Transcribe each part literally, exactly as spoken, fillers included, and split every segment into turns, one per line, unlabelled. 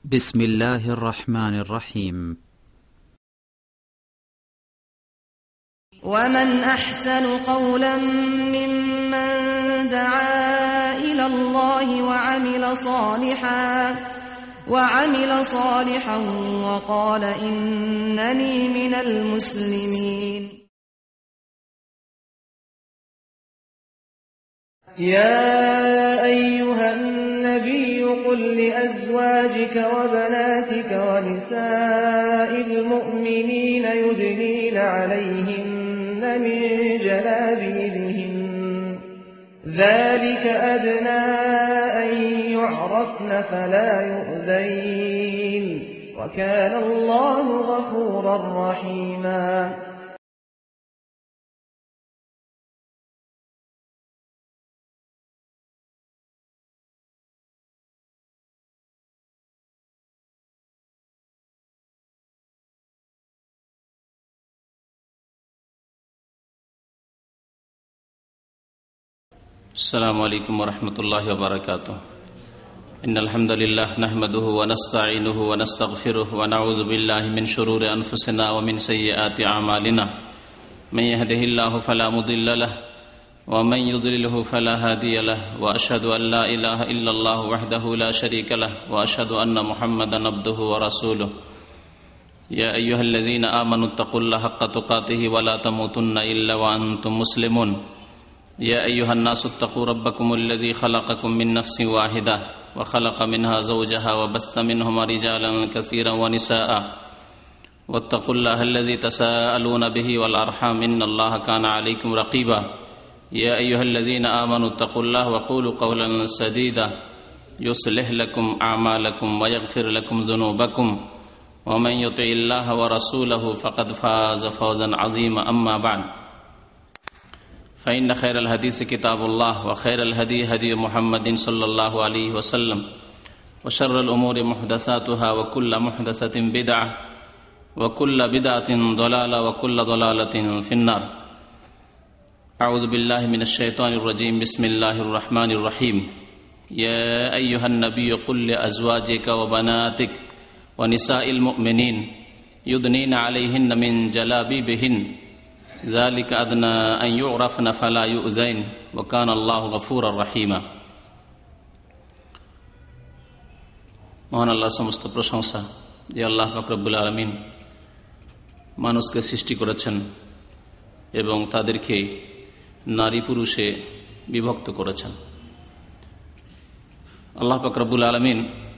بسم الله الرحمن الرحيم.
ومن أحسن قولا ممن دعا إلى الله وعمل صالحا وعمل صالحا وقال إنني من المسلمين.
يا أيها النبي قل لأزواجك وبناتك ونساء المؤمنين يدنين عليهن من جلابيبهن ذلك أدنى أن يعرفن فلا يؤذين وكان الله غفورا رحيما.
السلام عليكم ورحمة الله وبركاته. إن الحمد لله نحمده ونستعينه ونستغفره ونعوذ بالله من شرور أنفسنا ومن سيئات أعمالنا من يهده الله فلا مضل له ومن يضلله فلا هادي له وأشهد أن لا إله إلا الله وحده لا شريك له وأشهد أن محمدا عبده ورسوله. يا أيها الذين آمنوا اتقوا الله حق تقاته ولا تموتن إلا وأنتم مسلمون. يا أيها الناس اتقوا ربكم الذي خلقكم من نفس واحدة وخلق منها زوجها وبث منهما رجالا كثيرا ونساء واتقوا الله الذي تساءلون به والأرحام إن الله كان عليكم رقيبا. يا أيها الذين آمنوا اتقوا الله وقولوا قولا سديدا يصلح لكم أعمالكم ويغفر لكم ذنوبكم ومن يطع الله ورسوله فقد فاز فوزا عظيما. أما بعد فإن خير الحديث كتاب الله وخير الهدي هدي محمد صلى الله عليه وسلم وشر الأمور محدثاتها وكل محدثة بدعة وكل بدعة ضلالة وكل ضلالة في النار. أعوذ بالله من الشيطان الرجيم. بسم الله الرحمن الرحيم. يا أيها النبي قل لأزواجك وبناتك ونساء المؤمنين يدنين عليهن من جلابيبهن ذلك أدنى أن يعرفن فلا يؤذين وكان الله غفورا رحيما. মহান আল্লাহর সমস্ত প্রশংসা যে আল্লাহ পাক রব্বুল আলামিন মানুষকে সৃষ্টি করেছেন এবং তাদেরকে নারী পুরুষে বিভক্ত করেছেন। আল্লাহ পাক রব্বুল আলামিন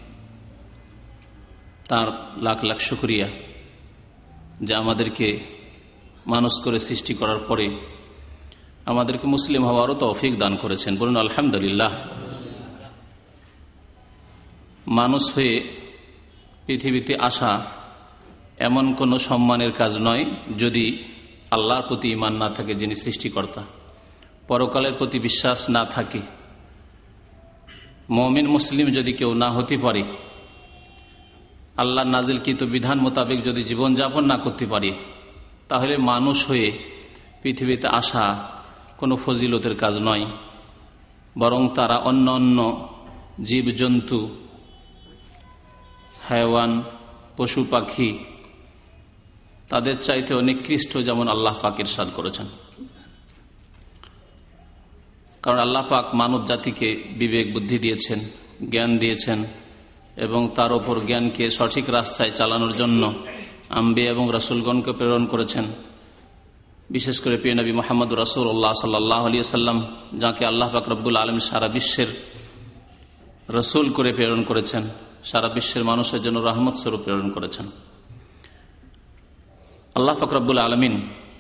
তার লাখ লাখ শুকরিয়া যে আমাদেরকে মানুষ করে সৃষ্টি করার পরে আমাদেরকে মুসলিম হওয়ারও তৌফিক দান করেছেন। বলুন আলহামদুলিল্লাহ। মানুষ হয়ে পৃথিবীতে আসা এমন কোনো সম্মানের কাজ নয় যদি আল্লাহর প্রতি ঈমান না থাকে, যিনি সৃষ্টিকর্তা, পরকালের প্রতি বিশ্বাস না থাকে, মুমিন মুসলিম যদি কেউ না হতে পারে, আল্লাহর নাজিলকৃত বিধান মোতাবেক যদি জীবনযাপন না করতে পারে, তাহলে মানুষ হয়ে পৃথিবীতে আসা কোনো ফজিলতের কাজ নয়, বরং তারা অন্য অন্য জীবজন্তু, হায়াওয়ান, পশু পাখি তাদের চাইতে অনেক নিকৃষ্ট, যেমন আল্লাহ পাক ইরশাদ করেছেন। কারণ আল্লাহ পাক মানব জাতিকে বিবেক বুদ্ধি দিয়েছেন, জ্ঞান দিয়েছেন এবং তার ওপর জ্ঞানকে সঠিক রাস্তায় চালানোর জন্য আম্বিয়া এবং রাসূলগণকে প্রেরণ করেছেন। বিশেষ করে প্রিয় নবী মুহাম্মদ রাসূলুল্লাহ সাল্লাল্লাহু আলাইহি ওয়াসাল্লাম, যাকে আল্লাহ পাক রব্বুল আলামিন সারা বিশ্বের রাসূল করে প্রেরণ করেছেন, সারা বিশ্বের মানুষের জন্য রহমত স্বরূপ প্রেরণ করেছেন। আল্লাহ পাক রব্বুল আলামিন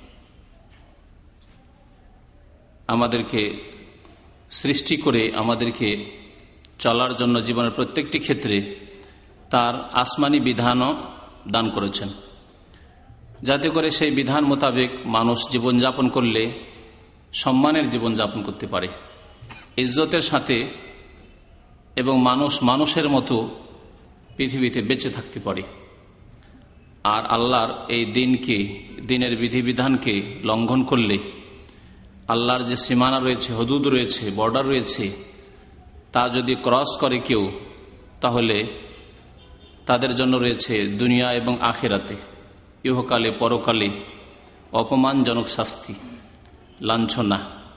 আমাদেরকে সৃষ্টি করে আমাদেরকে চলার জন্য জীবনের প্রত্যেকটি ক্ষেত্রে তার আসমানি বিধানও দান করেছেন, যাতে করে সেই বিধান মোতাবেক মানুষ জীবনযাপন করলে সম্মানের জীবনযাপন করতে পারে, ইজ্জতের সাথে, এবং মানুষ মানুষের মতো পৃথিবীতে বেঁচে থাকতে পারে। আর আল্লাহর এই দিনকে, দিনের বিধিবিধানকে লঙ্ঘন করলে, আল্লাহর যে সীমানা রয়েছে, হদুদ রয়েছে, বর্ডার রয়েছে, তা যদি ক্রস করে কেউ, তাহলে তাদের জন্য রয়েছে দুনিয়া এবং আখিরাতে, ইহকালে পরকালে অপমানজনক শাস্তি, লাঞ্ছনা।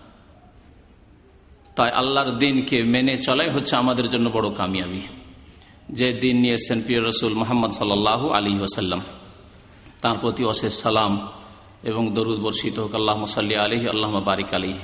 তাই আল্লাহর দিনকে মেনে চলাই হচ্ছে আমাদের জন্য বড় কামিয়াবি। যে দিন নিয়ে এসেছেন প্রিয় রসুল মুহাম্মদ সাল্লাল্লাহু আলাইহি ওয়াসাল্লাম, তাঁর প্রতি অশেষ সালাম এবং দরুদ বর্ষিত হোক। আল্লাহুম্মা সাল্লি আলাইহি আল্লাহুম্মা বারিক আলাইহি।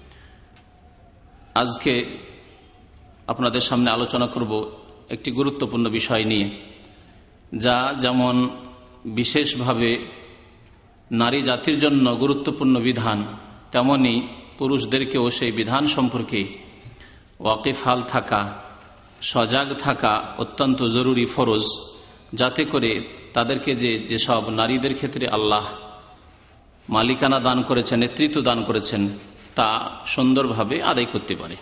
আজকে আপনাদের সামনে আলোচনা করব একটি গুরুত্বপূর্ণ বিষয় নিয়ে, যা যেমন বিশেষভাবে নারী জাতির জন্য গুরুত্বপূর্ণ বিধান, তেমনি পুরুষদেরকেও সেই বিধান সম্পর্কে ওয়াকিফহাল থাকা, সজাগ থাকা অত্যন্ত জরুরি, ফরজ, যাতে করে তাদেরকে যে যেসব নারীদের ক্ষেত্রে আল্লাহ মালিকানা দান করেছেন, নেতৃত্ব দান করেছেন, তা সুন্দরভাবে আদায় করতে পারে।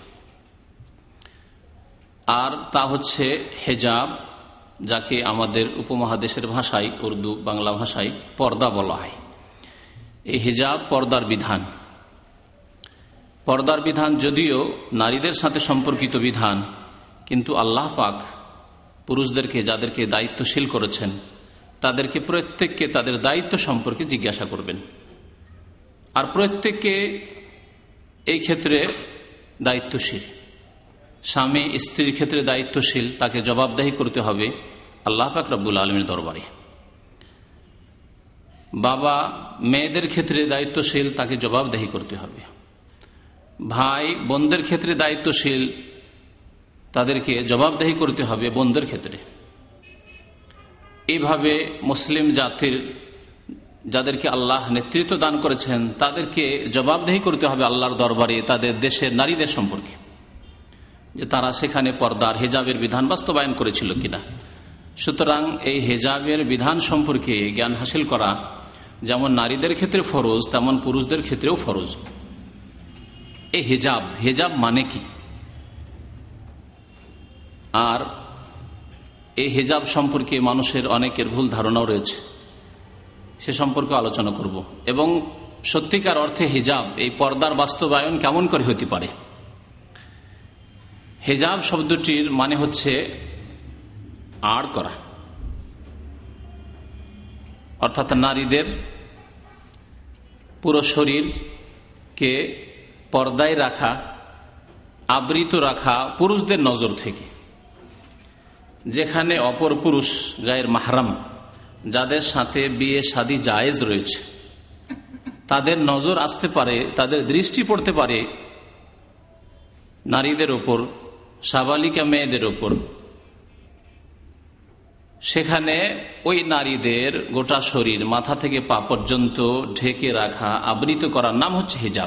আর তা হচ্ছে হেজাব, যাকে আমাদের উপমহাদেশের ভাষায়, উর্দু বাংলা ভাষায় পর্দা বলা হয়। এই হেজাব পর্দার বিধান। পর্দার বিধান যদিও নারীদের সাথে সম্পর্কিত বিধান, কিন্তু আল্লাহ পাক পুরুষদেরকে, যাদেরকে দায়িত্বশীল করেছেন, তাদেরকে প্রত্যেককে তাদের দায়িত্ব সম্পর্কে জিজ্ঞাসা করবেন। আর প্রত্যেককে এই ক্ষেত্রে দায়িত্বশীল। স্বামী স্ত্রীর ক্ষেত্রে দায়িত্বশীল, তাকে জবাবদাহি করতে হবে আল্লাহ পাক রব্বুল আলামিনের দরবারে। বাবা মেয়েদের ক্ষেত্রে দায়িত্বশীল, তাকে জবাবদাহি করতে হবে। ভাই বোনদের ক্ষেত্রে দায়িত্বশীল, তাদেরকে জবাবদাহি করতে হবে বোনদের ক্ষেত্রে। এইভাবে মুসলিম জাতির যাদেরকে আল্লাহ নেতৃত্ব দান করেছেন, তাদেরকে জবাবদাহি করতে হবে আল্লাহর দরবারে তাদের দেশের নারীদের সম্পর্কে, যে তারা সেখানে পর্দার, হেজাবের বিধান বাস্তবায়ন করেছিল কিনা। সুতরাং এই হেজাবের বিধান সম্পর্কে জ্ঞান হাসিল করা যেমন নারীদের ক্ষেত্রে ফরজ, তেমন পুরুষদের ক্ষেত্রেও ফরজ। এই হেজাব, হেজাব মানে কি, আর এই হেজাব সম্পর্কে মানুষের অনেকের ভুল ধারণাও রয়েছে, সে সম্পর্কে আলোচনা করব। এবং সত্যিকার অর্থে হেজাব, এই পর্দার বাস্তবায়ন কেমন করে হতে পারে। হেজাব শব্দটির মানে হচ্ছে আড় করা, অর্থাৎ নারীদের পুরো শরীরকে পর্দায় রাখা, আবৃত রাখা পুরুষদের নজর থেকে। যেখানে অপর পুরুষ, গায়ের মাহরাম, যাদের সাথে বিয়ে শাদী জায়েজ রয়েছে, তাদের নজর আসতে পারে, তাদের দৃষ্টি পড়তে পারে নারীদের ওপর, সাবালিকা মেয়েদের ওপর, সেখানে ওই নারীদের গোটা শরীর মাথা থেকে পা পর্যন্ত ঢেকে রাখা, আবৃত করার নাম হচ্ছে হিজাব।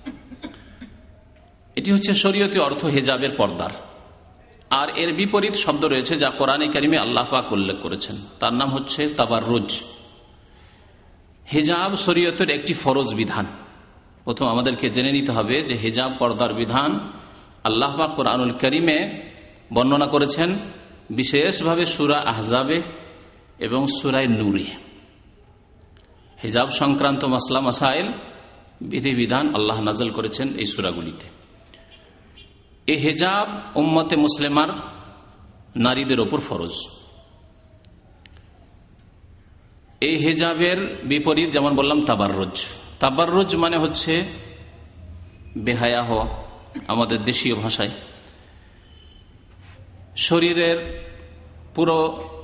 এটি হচ্ছে শরীয়তি অর্থ হিজাবের পর্দার। আর এর বিপরীত শব্দ রয়েছে যা কোরআনে কারিমে আল্লাহ পাক উল্লেখ করেছেন, তার নাম হচ্ছে তাবাররুজ। হিজাব শরীয়তের একটি ফরজ বিধান। প্রথম আমাদেরকে জেনে নিতে হবে যে হিজাব পর্দার বিধান আল্লাহ পাক কোরআনুল কারিমে বর্ণনা করেছেন, বিশেষভাবে সূরা আহজাবে এবং সূরা নূরে। হিজাব সংক্রান্ত মাসলা মাসাইল, বিধিবিধান আল্লাহ নাযিল করেছেন এই সূরাগুলিতে। এই হিজাব উম্মতে মুসলিমার নারীদের ওপর ফরজ। এই হিজাবের বিপরীত যেমন বললাম তাবাররুজ। তাবাররুজ মানে হচ্ছে বেহায়া হওয়া, আমাদের দেশীয় ভাষায়। শরীরের পুরো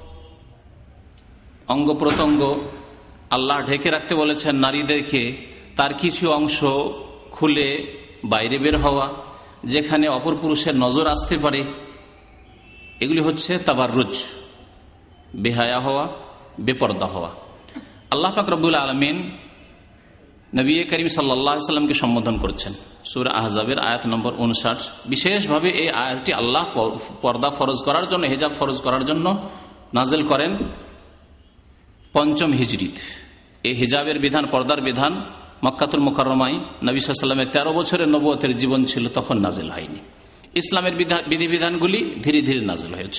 অঙ্গ প্রত্যঙ্গ আল্লাহ ঢেকে রাখতে বলেছেন নারীদেরকে, তার কিছু অংশ খুলে বাইরে বের হওয়া, যেখানে অপর পুরুষের নজর আসতে পারে, এগুলি হচ্ছে তাবাররুজ, বেহায়া হওয়া, বেপরদা হওয়া। আল্লাহ পাক রব্বুল আলামিন নবী করিম সাল্লাল্লাহু আলাইহি সাল্লামকে সম্বোধন করছেন সূরা আহজাবের আয়াত নম্বর উনষাট। বিশেষভাবে এই আয়াতটি আল্লাহ পর্দা ফরজ করার জন্য, হিজাব ফরজ করার জন্য নাজিল করেন পঞ্চম হিজরিত। এই হিজাবের বিধান, পর্দার বিধান মক্কাতুল মুকাররমায় নবী সাল্লাল্লাহু আলাইহি ওয়াসাল্লামের তেরো বছরের নবুয়তের জীবন ছিল, তখন নাজিল হয়নি। ইসলামের বিধিবিধানগুলি ধীরে ধীরে নাজিল হয়েছে।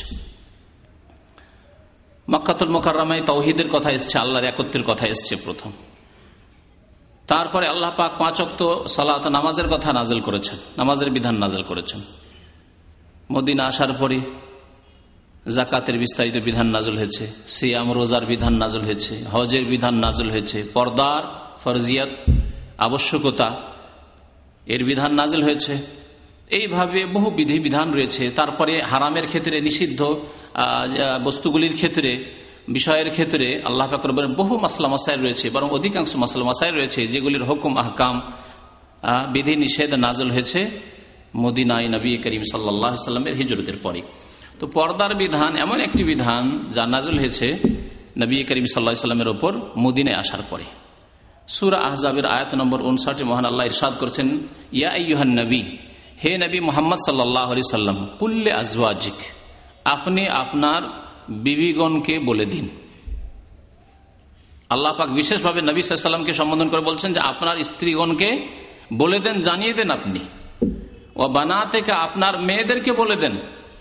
মক্কাতুল মুকাররমায় তাওহীদের কথা এসছে, আল্লাহর একত্বের কথা এসছে প্রথম। তারপরে আল্লাহ পাক পাঁচ ওয়াক্ত সালাত, নামাজের কথা নাজিল করেছেন, নামাজের বিধান নাজিল করেছেন। মদিনা আসার পরে জাকাতের বিস্তারিত বিধান নাজল হয়েছে, সিয়াম রোজার বিধান নাজল হয়েছে, হজের বিধান নাজল হয়েছে, পর্দার ফরজিয়াত আবশ্যকতা এর বিধান নাজল হয়েছে। এইভাবে বহু বিধি বিধান রয়েছে। তারপরে হারামের ক্ষেত্রে, নিষিদ্ধ বস্তুগুলির ক্ষেত্রে, বিষয়ের ক্ষেত্রে আল্লাহ পাক রব্বুল বহু মাসলা মাসাইল রয়েছে, বরং অধিকাংশ মাসলা মাসাইল রয়েছে যেগুলির হুকুম আহকাম বিধি নিষেধ নাজল হয়েছে মদিনায় নবী করিম সাল্লাল্লাহু আলাইহি সাল্লামের হিজরতের পরে। তো পর্দার বিধান এমন একটি বিধান যা নাজল হয়েছে নবী করিম সাল্লাল্লাহু আলাইহি সাল্লামের ওপর মদিনায় আসার পরে। সূরা আহজাবের আয়াত নম্বর উনষাট মহান আল্লাহ ইরশাদ করেছেন, ইয়া আইয়ুহান নবী, হে নবী মুহাম্মদ সাল্লাল্লাহু আলাইহি সাল্লাম, কুল্লে আজওয়াজিক, আপনি আপনার বিবিগণকে বলে দিন। আল্লাহ পাক বিশেষভাবে নবী সাল্লাল্লাহু আলাইহি সাল্লামকে সম্বোধন করে বলছেন যে আপনার স্ত্রীগণকে বলে দেন, জানিয়ে দেন আপনি। ও বানাতেকা, আপনার মেয়েদেরকে বলে দেন।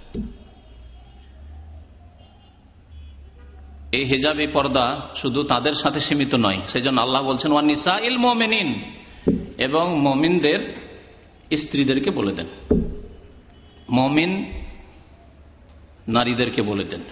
এই হিজাব, এই পর্দা শুধু তাদের সাথে সীমিত নয়, সেই জন্য আল্লাহ বলছেন ওয়ান নিসাইল মুমিনিন, এবং মুমিনদের স্ত্রীদেরকে বলে দেন, মুমিন নারীদেরকে বলে দেন।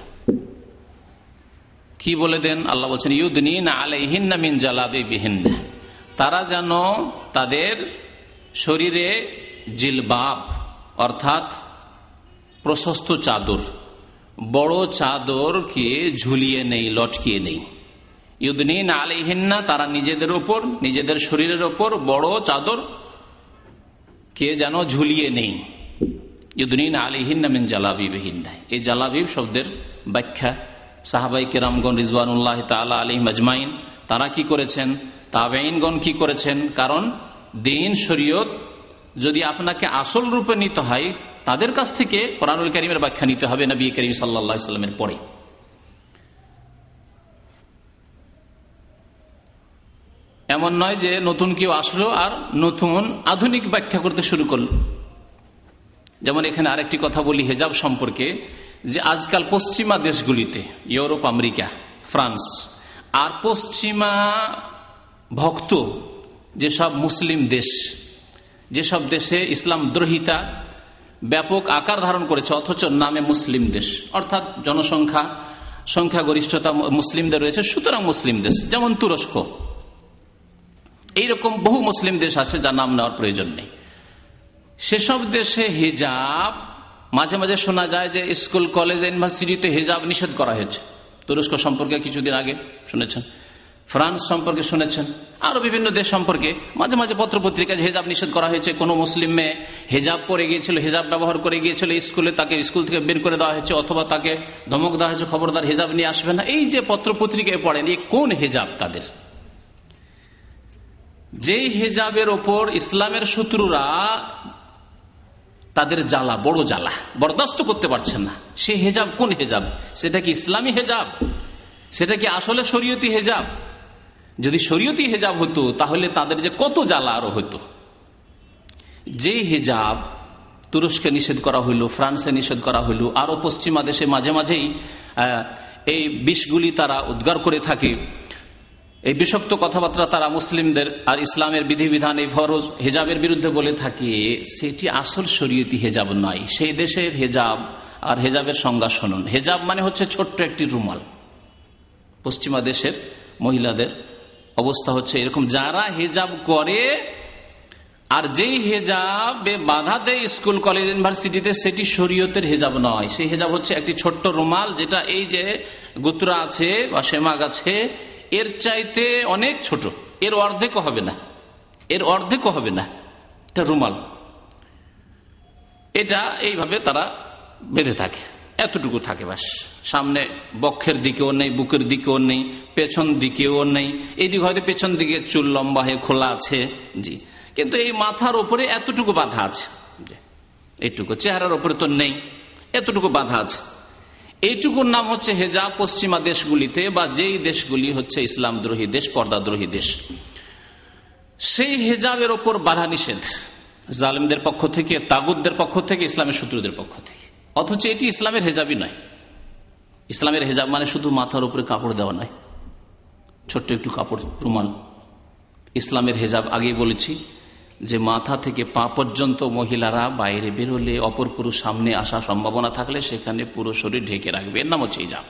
কি বলে দেন? আল্লাহ বলছেন ইউদনিনা আলাইহিন্না মিন জালাবিবিহিন্না, তারা যেন তাদের শরীরে জিলবাব অর্থাৎ প্রশস্ত চাদর, বড় চাদরকে ঝুলিয়ে নেই, লটকিয়ে নেই। ইউদনিনা আলাইহিন্না, তারা নিজেদের ওপর, নিজেদের শরীরের ওপর বড় চাদর কে যেন ঝুলিয়ে নেই। ইউদনিনা আলাইহিন্না মিন জালাবিবিহিন্না, এই জালাবিব শব্দের ব্যাখ্যা সাহাবায়ে কেরামগণ রিজওয়ানুল্লাহ তাআলা আলাইহিম আজমাইন তারা কি করেছেন, তাবেঈনগণ কি করেছেন। কারণ দ্বীন শরীয়ত যদি আপনাকে আসল রূপে নিতে হয়, তাদের কাছ থেকে কোরআনুল কারীমের ব্যাখ্যা নিতে হবে নবী করিম সাল্লাল্লাহু আলাইহি সাল্লামের পরে। এমন নয় যে নতুন কেউ আসলো আর নতুন আধুনিক ব্যাখ্যা করতে শুরু করলো। যেমন এখানে আরেকটি কথা বলি হিজাব সম্পর্কে, যে আজকাল পশ্চিমা দেশগুলিতে, ইউরোপ, আমেরিকা, ফ্রান্স আর পশ্চিমা ভক্ত যেসব মুসলিম দেশ, যেসব দেশে ইসলাম দ্রোহিতা ব্যাপক আকার ধারণ করেছে অথচ নামে মুসলিম দেশ, অর্থাৎ জনসংখ্যা সংখ্যাগরিষ্ঠতা মুসলিমদের রয়েছে, সুতরাং মুসলিম দেশ, যেমন তুরস্ক, এইরকম বহু মুসলিম দেশ আছে যার নাম নেওয়ার প্রয়োজন নেই। সেসব দেশে হিজাব মাঝে মাঝে শোনা যায় যে স্কুল, কলেজ, ইউনিভার্সিটিতে হিজাব নিষেধ করা হয়েছে। তুরস্ক সম্পর্কে কিছুদিন আগে শুনেছেন, ফ্রান্স সম্পর্কে শুনেছেন, আরো বিভিন্ন দেশ সম্পর্কে মাঝে মাঝে পত্র পত্রিকায় হিজাব নিষেধ করা হয়েছে। কোনো মুসলিম মেয়ে হিজাব পরে গিয়েছিল, হিজাব ব্যবহার করে গিয়েছিল স্কুলে, তাকে স্কুল থেকে বের করে দেওয়া হয়েছে, অথবা তাকে ধমক দেওয়া হয়েছে খবরদার হিজাব নিয়ে আসবে না। এই যে পত্র পত্রিকায় পড়েন, এই কোন হিজাব তাদের? যেই হিজাবের ওপর ইসলামের শত্রুরা তাদের জ্বালা, বড় জ্বালা বরদাস্ত করতে পারছেন না, সেই হিজাব কোন হিজাব? সেটা কি ইসলামী হিজাব? সেটা কি আসলে শরীয়তি হিজাব? যদি শরীয়তি হিজাব হতো তাহলে তাদের যে কত জ্বালা আরো হতো। যে হিজাব তুরস্কে নিষেধ করা হইল, ফ্রান্সে নিষেধ করা হইল, আরো পশ্চিমা দেশে মাঝে মাঝেই এই বিষগুলি তারা উদ্গার করে থাকে, এই বিষাক্ত কথাবার্তা তারা মুসলিমদের আর ইসলামের বিধিবিধান, এই ফরজ হিজাবের বিরুদ্ধে বলে থাকে, সেটি আসল শরীয়তি হিজাব নয়। সেই দেশের হিজাব আর হিজাবের সংজ্ঞা শুনুন। হিজাব মানে হচ্ছে ছোট্ট একটি রুমাল। পশ্চিমা দেশের মহিলাদের অবস্থা হচ্ছে এরকম, যারা হিজাব করে আর যেই হিজাবে বাধা দেয় স্কুল, কলেজ, ইউনিভার্সিটিতে, সেটি শরীয়তের হিজাব নয়। সেই হিজাব হচ্ছে একটি ছোট্ট রুমাল, যেটা এই যে গুতরা আছে বা সেমাগ আছে এর চাইতে অনেক ছোট, এর অর্ধেকও হবে না, এর অর্ধেকও হবে না, এটা রুমাল। এটা এইভাবে তারা বেঁধে থাকে, এতটুকু থাকে বাস। সামনে বক্ষের দিকেও নেই, বুকের দিকেও নেই, পেছন দিকেও নেই। এইদিকে হয়তো পেছন দিকে চুল লম্বা হয়ে খোলা আছে, জি, কিন্তু এই মাথার উপরে এতটুকু বাঁধা আছে, এইটুকু। চেহারার উপরে তো নেই, এতটুকু বাঁধা আছে। এইটুকুর নাম হচ্ছে হেজাব পশ্চিমা দেশগুলিতে, বা যেই দেশগুলি হচ্ছে ইসলাম দ্রোহী দেশ, পর্দা দ্রোহী দেশ, সেই হেজাবের ওপর বাধা নিষেধ জালিমদের পক্ষ থেকে, তাগুতদের পক্ষ থেকে, ইসলামের শত্রুদের পক্ষ থেকে। অথচ এটি ইসলামের হেজাবই নয়। ইসলামের হেজাব মানে শুধু মাথার উপরে কাপড় দেওয়া নয়, ছোট্ট একটু কাপড়, রুমাল। ইসলামের হেজাব আগেই বলেছি যে মাথা থেকে পা পর্যন্ত মহিলারা বাইরে বেরোলে অপর পুরুষ সামনে আসার সম্ভাবনা থাকলে সেখানে পুরো শরীর ঢেকে রাখবে, এর নাম হচ্ছে হিজাব।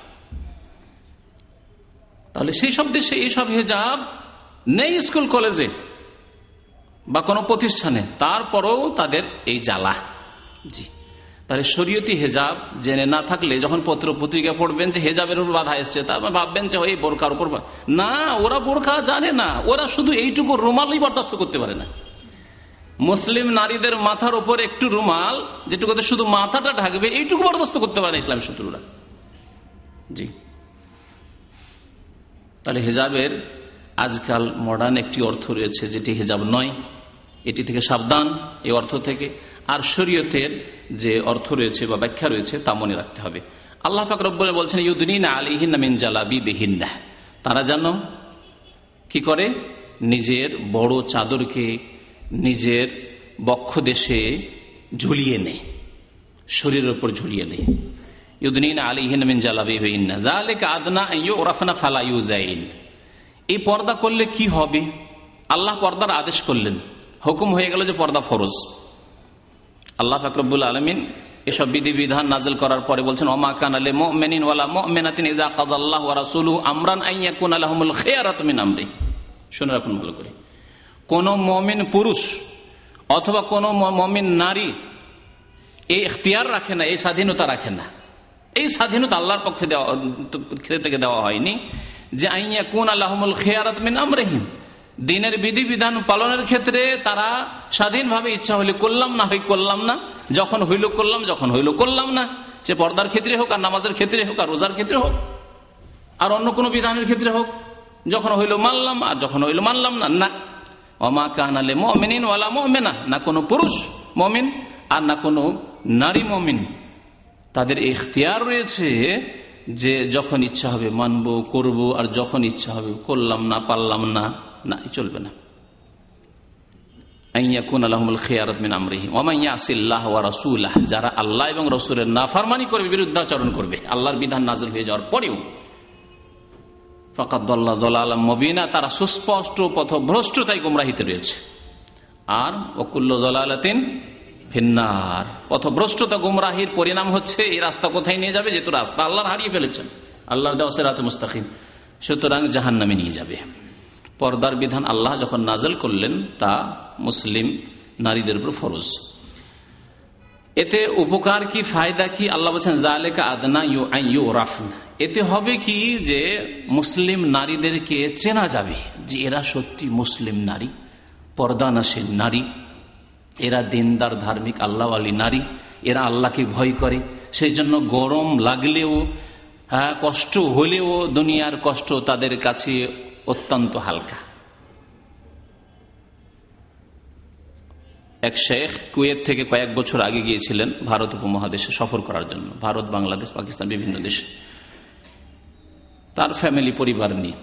তাহলে সেই সব দেশে এইসব হিজাব নেই স্কুল কলেজে বা কোনো প্রতিষ্ঠানে, তারপরেও তাদের এই জ্বালা। জি, তাহলে শরীয়তি হেজাব জেনে না থাকলে যখন পত্র পত্রিকা পড়বেন যে হেজাবের উপর বাধা এসছে, তারপর ভাববেন যে ওই বোরকার উপর না, ওরা বোরকা জানে না, ওরা শুধু এইটুকু রুমালই বরদাস্ত করতে পারে না। মুসলিম নারীদের মাথার উপর একটু রুমাল, যেটুকুতে শুধু মাথাটা ঢাকবে, এইটুকু বরদাস্ত করতে পারে না ইসলামের শত্রুরা। জি, তাহলে হেজাবের আজকাল মডার্ন একটি অর্থ রয়েছে যেটি হেজাব নয়, এটি থেকে সাবধান, এই অর্থ থেকে। আর শরীয়তের যে অর্থ রয়েছে বা ব্যাখ্যা রয়েছে তা মনে রাখতে হবে। আল্লাহ পাক রব্বুল বলছেন ইউদনিনা আলাইহিন্না মিন জালাবিবিহিন্না, তারা যেন কি করে, নিজের বড় চাদরকে নিজের বক্ষ দেশে ঝুলিয়ে নেয়, শরীরের উপর ঝুলিয়ে নেয়। ইউদনিনা আলাইহিন্না মিন জালাবিবিহিন্না যালিকা আদনা আন ইউরাফনা ফালা ইউযাইন। এই পর্দা করলে কি হবে? আল্লাহ পর্দার আদেশ করলেন, হুকুম হয়ে গেল যে পর্দা ফরজ। আল্লাহ পাক রব্বুল আলামিন এসব বিধিবিধান নাযিল করার পরে বলছেন ওমা কানা লিল মুমিনিন ওয়ালা মুমিনাতিন ইযা কাযাল্লাহু ওয়া রাসূলুহু আমরান আন ইয়াকুনা লাহুমুল খিয়ারাতু মিন আমরি। শুনে রাখুন ভালো করে, কোন মুমিন পুরুষ অথবা কোন মুমিন নারী এই ইখতিয়ার রাখে না, এই স্বাধীনতা রাখে না। এই স্বাধীনতা আল্লাহর পক্ষে দেওয়া থেকে দেওয়া হয়নি যে আন ইয়াকুনা লাহুমুল খিয়ারাতু মিন আমরিহিম, দিনের বিধিবিধান পালনের ক্ষেত্রে তারা স্বাধীনভাবে ইচ্ছা হইলে করলাম, না হয় করলাম না, যখন হইল করলাম, যখন হইল করলাম না। সে পর্দার ক্ষেত্রে হোক, আর নামাজের ক্ষেত্রে হোক, আর রোজার ক্ষেত্রে হোক, আর অন্য কোনো বিধানের ক্ষেত্রে হোক, যখন হইল মানলাম আর যখন হইল মানলাম না। না, ওমা কানা লিল মুমিনিন ওয়ালা মুমিনা, না কোনো পুরুষ মুমিন আর না কোনো নারী মুমিন তাদের ইখতিয়ার রয়েছে যে যখন ইচ্ছা হবে মানব, করব, আর যখন ইচ্ছা হবে করলাম না, পারলাম না, না, চলবে না। যারা আল্লাহ এবং রাসূলের নাফরমানি করবে, বিরুদ্ধাচরণ করবে, আল্লাহর বিধান নাযিল হয়ে যাওয়ার পরেও, ফাকাদ দাল্লা দালালাম মুবিনা, তারা সুস্পষ্ট পথভ্রষ্টতায় গোমরাহিতে রয়েছে। আর ওয়াকুল্লু দালালাতিন ফিন্নার, পথভ্রষ্টতা গোমরাহির পরিণাম হচ্ছে এই রাস্তা কোথায় নিয়ে যাবে, যেহেতু রাস্তা আল্লাহর হারিয়ে ফেলেছেন, আল্লাহর দেওয়া সিরাতে মুস্তাকিম, সুতরাং জাহান্নামে নিয়ে যাবে। পর্দার বিধান আল্লাহ যখন নাযিল করলেন তা মুসলিম নারীদের উপর ফরজ। এতে উপকার কি, ফায়দা কি? আল্লাহ বলছেন যালিকা আদনা ইউরাফনা, এতে হবে কি যে মুসলিম নারীদেরকে চেনা যাবে যে এরা সত্যি মুসলিম নারী, পর্দানাশীল নারী, এরা দিনদার ধার্মিক আল্লাহওয়ালী নারী, এরা আল্লাহকে ভয় করে। সেই জন্য গরম লাগলেও, হ্যাঁ, কষ্ট হলেও দুনিয়ার কষ্ট তাদের কাছে অত্যন্ত হালকা। এক শেখ কুয়েত থেকে কয়েক বছর আগে গিয়েছিলেন ভারত উপমহাদেশে সফর করার জন্য, ভারত, বাংলাদেশ, পাকিস্তান, বিভিন্ন দেশে, তার ফ্যামিলি পরিবার নিয়ে।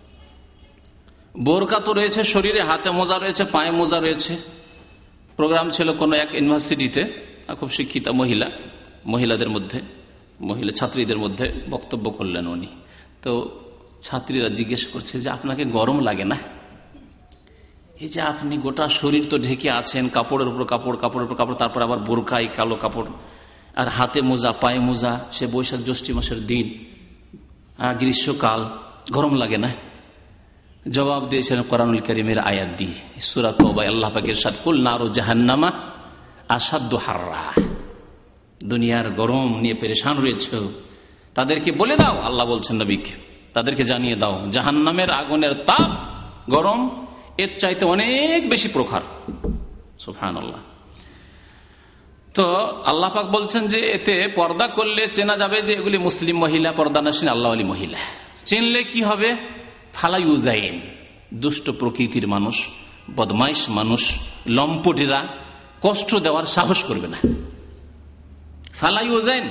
বোরকা তো রয়েছে শরীরে, হাতে মোজা রয়েছে, পায়ে মোজা রয়েছে। প্রোগ্রাম ছিল কোনো এক ইউনিভার্সিটিতে, খুব শিক্ষিতা মহিলা, মহিলাদের মধ্যে, মহিলা ছাত্রীদের মধ্যে বক্তব্য করলেন উনি। তো ছাত্রীরা জিজ্ঞেস করছে যে আপনাকে গরম লাগে না? এই যে আপনি গোটা শরীর তো ঢেকে আছেন, কাপড়ের উপর কাপড়, কাপড়ের উপর কাপড়, তারপর আবার বোরকাই কালো কাপড়, আর হাতে মোজা, পায়ে মোজা, সে বৈশাখ জ্যৈষ্ঠ মাসের দিন, গ্রীষ্মকাল, গরম লাগে না? জবাব দিয়েছেন কোরআনুল কারীমের আয়াত দিয়ে, সূরা তাওবা, আল্লাহ পাক ইরশাদ, কুল নারু জাহান্নামা আশাদ্দু হাররা। দুনিয়ার গরম নিয়ে পেরেশান রয়েছে, তাদেরকে বলে দাও, আল্লাহ বলছেন নবীকে, তাদেরকে জানিয়ে দাও জাহান্নামের আগুনের তাপ, গরম এর চাইতে অনেক বেশি প্রখর। সুবহানাল্লাহ। তো আল্লাহ পাক বলছেন যে এতে পর্দা করলে চেনা যাবে যে এগুলি মুসলিম মহিলা, পর্দানাসীন আল্লাহওয়ালী মহিলা। চিনলে কি হবে? ফালা ইউযাইন, দুষ্ট প্রকৃতির মানুষ, বদমাইশ মানুষ, লম্পটেরা কষ্ট দেওয়ার সাহস করবে না। ফালা ইউযাইন,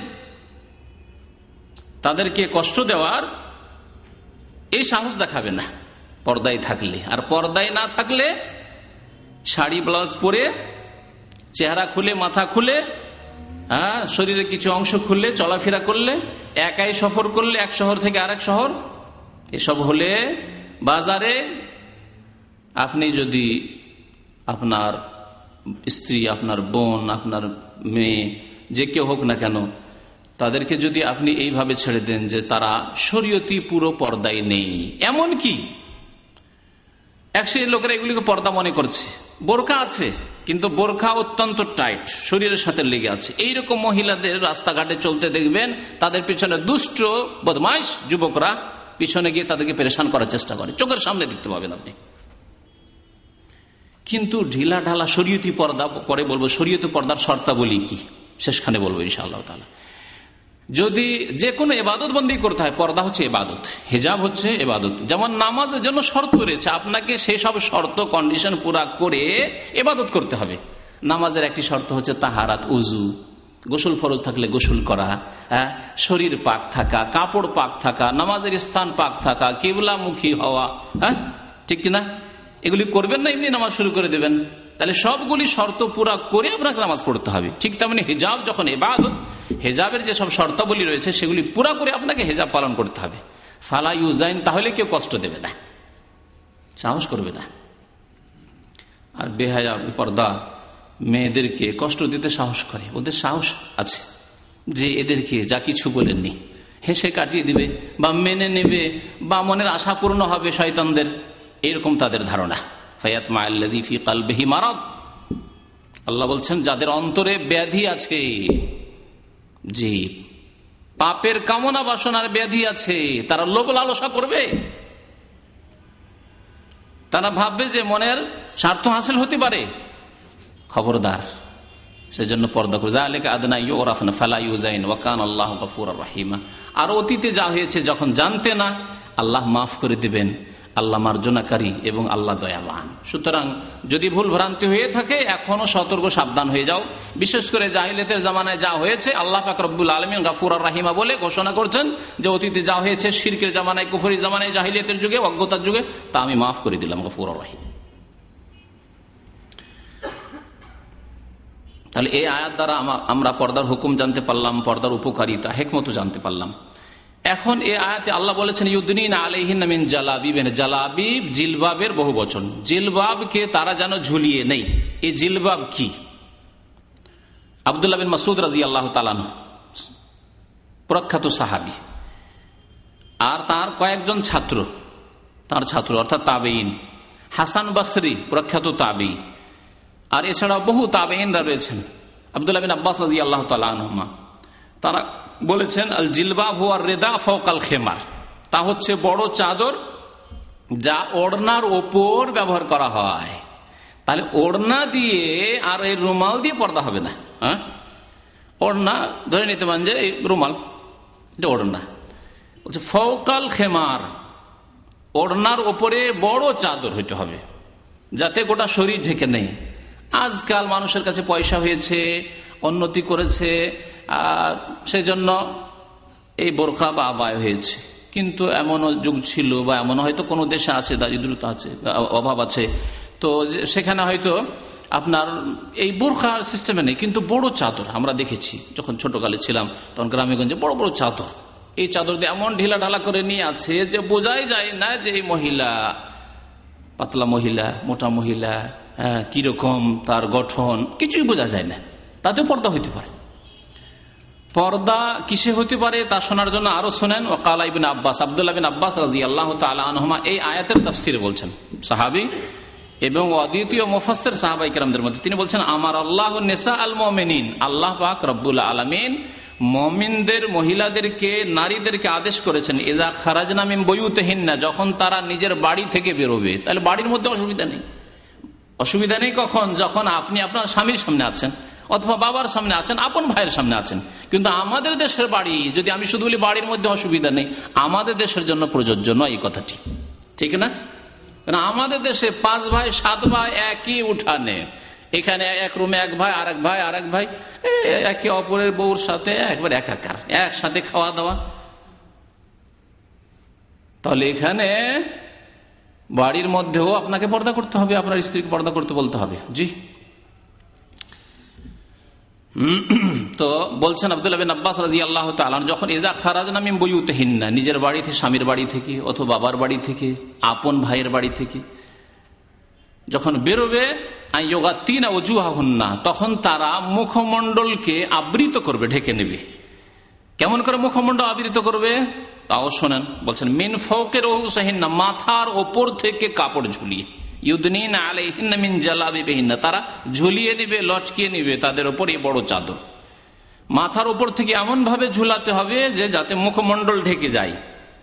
তাদেরকে কষ্ট দেওয়ার এই সাহস দেখাবে না পর্দায় থাকলে। আর পর্দায় না থাকলে শাড়ি ব্লাউজ পরে, চেহারা খুলে, মাথা খুলে, হ্যাঁ, শরীরের কিছু অংশ খুললে চলাফেরা করলে, একাই সফর করলে এক শহর থেকে আরেক শহর, এসব হলে বাজারে আপনি যদি আপনার স্ত্রী, আপনার বোন, আপনার মেয়ে, যে কেউ হোক না কেন, তাদেরকে যদি আপনি এইভাবে ছেড়ে দেন যে তারা শরীয়তি পুরো পর্দায় নেই, এমন কি এক শ্রেণীর লোকেরা এগুলিকে পর্দা মনে করছে, বোরকা আছে কিন্তু বোরকা অত্যন্ত টাইট, শরীরের সাথে লেগে আছে, এইরকম মহিলাদের রাস্তাঘাটে চলতে দেখবেন, তাদের পিছনে দুষ্ট বদমাইশ যুবকরা পিছনে গিয়ে তাদেরকে পেরেশান করার চেষ্টা করে, চোখের সামনে দেখতে পাবেন আপনি। কিন্তু ঢিলা ঢালা শরীয়তি পর্দা, পরে বলবো শরীয়তি পর্দার শর্তাবলী কি, শেষখানে বলবো ইনশাআল্লাহ তাআলা। যদি যে কোনো ইবাদত বন্দী করতে হয়, পর্দা হচ্ছে ইবাদত, হিজাব হচ্ছে ইবাদত। যেমন নামাজের জন্য শর্ত রয়েছে, আপনাকে সেই সব শর্ত কন্ডিশন পুরা করে ইবাদত করতে হবে। নামাজের একটি শর্ত হচ্ছে তাহারাত, উজু, গোসল ফরজ থাকলে গোসল করা, হ্যাঁ, শরীর পাক থাকা, কাপড় পাক থাকা, নামাজের স্থান পাক থাকা, কিবলামুখী হওয়া, হ্যাঁ ঠিক কিনা? এগুলি করবেন না এমনি নামাজ শুরু করে দেবেন, তাহলে সবগুলি শর্ত পুরা করে আপনাকে নামাজ পড়তে হবে। ঠিক তেমনি হিজাব যখন ইবাদত, হিজাবের যে সব শর্তাবলী রয়েছে সেগুলি পুরা করে আপনাকে হিজাব পালন করতে হবে। ফালা ইউজাইন, তাহলে কেউ কষ্ট দেবে না, সাহস করবে না। আর বেহায়া পর্দা মেয়েদেরকে কষ্ট দিতে সাহস করে, ওদের সাহস আছে যে এদেরকে যা কিছু বলেননি হেসে কাটিয়ে দিবে বা মেনে নেবে বা মনের আশা পূর্ণ হবে শয়তানদের, এরকম তাদের ধারণা। ফায়াতমা আল্লাযী ফী কলবিহি মারাদ, আল্লাহ বলছেন যাদের অন্তরে ব্যাধি আছে, জি পাপের কামনা বাসনার ব্যাধি আছে, তারা লোভ লালসা করবে, তারা ভাববে যে মনের স্বার্থ হাসিল হতে পারে, খবরদার, সেজন্য পর্দা করে। যালিকা আদনা ইউরাফনা ফালা ইউজাইন ওয়া কানা আল্লাহু গফুরুর রহিমা। আর অতীতে যা হয়েছে যখন জানতে না, আল্লাহ মাফ করে দিবেন, আল্লাহ মার্জনাকারী এবং আল্লাহ দয়াবান। সুতরাং যদি ভুল ভ্রান্তি হয়ে থাকে এখনো সতর্ক সাবধান হয়ে যাও। বিশেষ করে জাহিলিয়াতের জামানায় যা হয়েছে, আল্লাহ পাক রব্বুল আলামিন গফুর আর রাহিমা বলে ঘোষণা করছেন যে অতীতে যা হয়েছে শিরকের জামানায়, কুফরি জামানায়, জাহিলিয়াতের যুগে, অজ্ঞতার যুগে, তা আমি মাফ করে দিলাম, গফুর আর রাহিম। তাহলে এই আয়াত দ্বারা আমরা পর্দার হুকুম জানতে পারলাম, পর্দার উপকারিতা, হিকমত জানতে পারলাম। এখন এই আয়াতে আল্লাহ বলেছেন ইউদনিনা আলাইহিন্না মিন জালাবিবিন, জালাবিব জিলবাবের বহু বচন, জিলবাবকে তারা যেন ঝুলিয়ে নেই। এই জিলবাব কি? আব্দুল্লাহ বিন মাসউদ রাদিয়াল্লাহু তাআলা আনহু প্রখ্যাত সাহাবী, আর তার কয়েকজন ছাত্র, তার ছাত্র অর্থাৎ তাবেঈন, হাসান বসরি প্রখ্যাত তাবেঈ, আর এছাড়াও বহু তাবেঈনরা রয়েছেন। আব্দুল্লাহ বিন আব্বাস রাদিয়াল্লাহু তাআলা আনহুমা তারা বলেছেন আল জিলবাব হুয়া রিদা ফাওকাল খিমার, তা হচ্ছে বড় চাদর যা ওড়নার ওপর ব্যবহার করা হয়। তাহলে ওড়না দিয়ে আর এই রুমাল দিয়ে পর্দা হবে না। হ্যাঁ, ওড়না ধরে নিতে পারেন যে এই রুমাল, এটা ওড়না। বলছে ফাওকাল খিমার, ওড়নার ওপরে বড় চাদর হইতে হবে যাতে গোটা শরীর ঢেকে নেই। আজকাল মানুষের কাছে পয়সা হয়েছে, উন্নতি করেছে, সেই জন্য এই বোরখা বা আবায় হয়েছে, কিন্তু এমনও যুগ ছিল বা এমন হয়তো কোনো দেশে আছে দারিদ্রতা আছে, অভাব আছে, তো সেখানে হয়তো আপনার এই বোরখার সিস্টেমে নেই, কিন্তু বড় চাদর আমরা দেখেছি যখন ছোটকালে ছিলাম, তখন গ্রামে গঞ্জে বড় বড় চাদর, এই চাদর দিয়ে এমন ঢিলা ঢালা করে নিয়ে আছে যে বোঝাই যায় না যে এই মহিলা পাতলা মহিলা, মোটা মহিলা, হ্যাঁ কিরকম তার গঠন, কিছুই বোঝা যায় না। তাতেও পর্দা হইতে পারে। পর্দা কিসে হতে পারে তা শোনার জন্য আরো শোনেন ওয়াকালা ইবনে আব্বাস, আব্দুল্লাহ বিন আব্বাস রাদিয়াল্লাহু তাআলা আনহুমা এই আয়াতের তাফসীরে বলছেন, সাহাবী এবং অদ্বিতীয় মুফাসসির সাহাবায়ে কেরামদের মধ্যে, তিনি বলছেন আমার আল্লাহু নিসা আল মুমিনিন, আল্লাহ পাক রব্বুল আলামিন মুমিনদের মহিলাদেরকে, নারীদেরকে আদেশ করেছেন ইযা খারাজনা মিন বুয়ুতিহিন্না, যখন তারা নিজের বাড়ি থেকে বেরোবে। তাহলে বাড়ির মধ্যে অসুবিধা নেই, অসুবিধা নেই কখন? যখন আপনি আপনার স্বামীর সামনে আছেন অথবা বাবার সামনে আছেন, আপন ভাইয়ের সামনে আছেন। কিন্তু আমাদের দেশের বাড়ি, যদি আমি শুধু বলি বাড়ির মধ্যে অসুবিধা নেই, আমাদের দেশের জন্য প্রযোজ্য নয় এই কথাটি, ঠিক না? কারণ আমাদের দেশে পাঁচ ভাই সাত ভাই একই উঠানে, এখানে এক রুমে এক ভাই, আর এক ভাই আর এক ভাই, একে অপরের বউর সাথে একবার একাকার, একসাথে খাওয়া দাওয়া। তাহলে এখানে বাড়ির মধ্যেও আপনাকে পর্দা করতে হবে, আপনার স্ত্রীকে পর্দা করতে বলতে হবে। জি, তো বলছেন আব্দুল্লাহ বিন আব্বাস রাদিয়াল্লাহু তাআলা যখন ইযা খারাজনা মিন বুয়ুতিহিন্না, নিজের বাড়ি থেকে, স্বামীর বাড়ি থেকে অথবা বাবার বাড়ি থেকে, আপন ভাইয়ের বাড়ি থেকে যখন বেরোবে, আইয়ুগাত্তিনা ওজুহাহুন্না, তখন তারা মুখমণ্ডলকে আবৃত করবে, ঢেকে নেবে। কেমন করে মুখমণ্ডল আবৃত করবে তাও শোনেন। বলছেন মিন ফাওকির রুউসিহিন্না, মাথার ওপর থেকে কাপড় ঝুলিয়ে, ইউদনিনা আলাইহিন্না মিন জালাবিবিহিন্না, তারা ঝুলিয়ে নিবে, লটকিয়ে নিবে তাদের উপর এই বড় চাদর। মাথার উপর থেকে এমন ভাবে ঝুলাতে হবে যে যাতে মুখমণ্ডল ঢেকে যায়,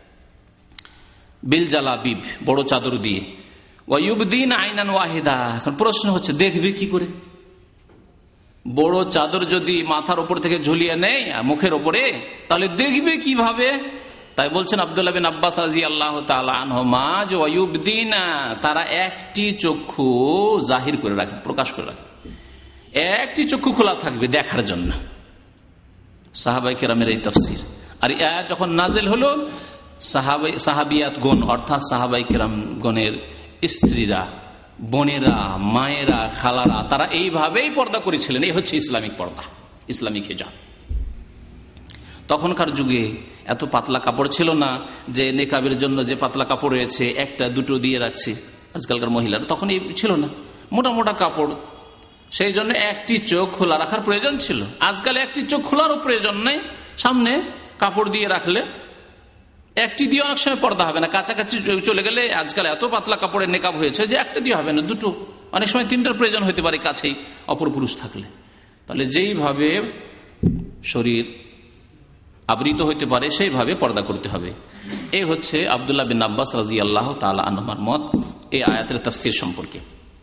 বিল জালাবিব, বড় চাদর দিয়ে। ওয়ায়ুবদিন আইনান ওয়াহিদা, এখন প্রশ্ন হচ্ছে দেখবে কি করে? বড় চাদর যদি মাথার উপর থেকে ঝুলিয়ে নেয় মুখের উপরে, তাহলে দেখবে কিভাবে? তাই বলছেন আব্দুল্লাহ বিন আব্বাস রাদিয়াল্লাহু তাআলা আনহুমা, যে ওয়ায়ুবদিনা, তারা একটি চক্ষু জাহির করে রাখে, প্রকাশ করে রাখে, একটি চক্ষু খোলা থাকবে দেখার জন্য। সাহাবায়ে কেরামের এই তাফসীর। আর এই আয়াত যখন নাজিল হলো, সাহাবাই সাহাবিয়াত গণ অর্থাৎ সাহাবায়ে কেরাম গণের স্ত্রীরা, বোনেরা, মায়েরা, খালারা, তারা এইভাবেই পর্দা করেছিলেন। এই হচ্ছে ইসলামিক পর্দা, ইসলামিক হিজাব। তখনকার যুগে এত পাতলা কাপড় ছিল না যে নেকাবের জন্য যে পাতলা কাপড় রয়েছে একটা দুটো দিয়ে রাখছে আজকালকার মহিলারা, তখন এই ছিল না, মোটা মোটা কাপড়। সেই জন্য একটি চোখ খোলা রাখার প্রয়োজন ছিল। আজকাল একটি চোখ খোলারও প্রয়োজন নেই, সামনে কাপড় দিয়ে রাখলে একটি দিয়ে অনেক সময় পর্দা হবে না, কাছাকাছি চলে গেলে আজকাল এত পাতলা কাপড়ের নেকাব হয়েছে যে একটা দিয়ে হবে না, দুটো, অনেক সময় তিনটার প্রয়োজন হতে পারে কাছেই অপর পুরুষ থাকলে। তাহলে যেইভাবে শরীর আবৃত হইতে পারে সেইভাবে পর্দা করতে হবে। এই হচ্ছে আব্দুল্লাহ বিন আব্বাস রাদিয়াল্লাহু তাআলা আনহুমার মত এই আয়াতের তাফসীর সম্পর্কে।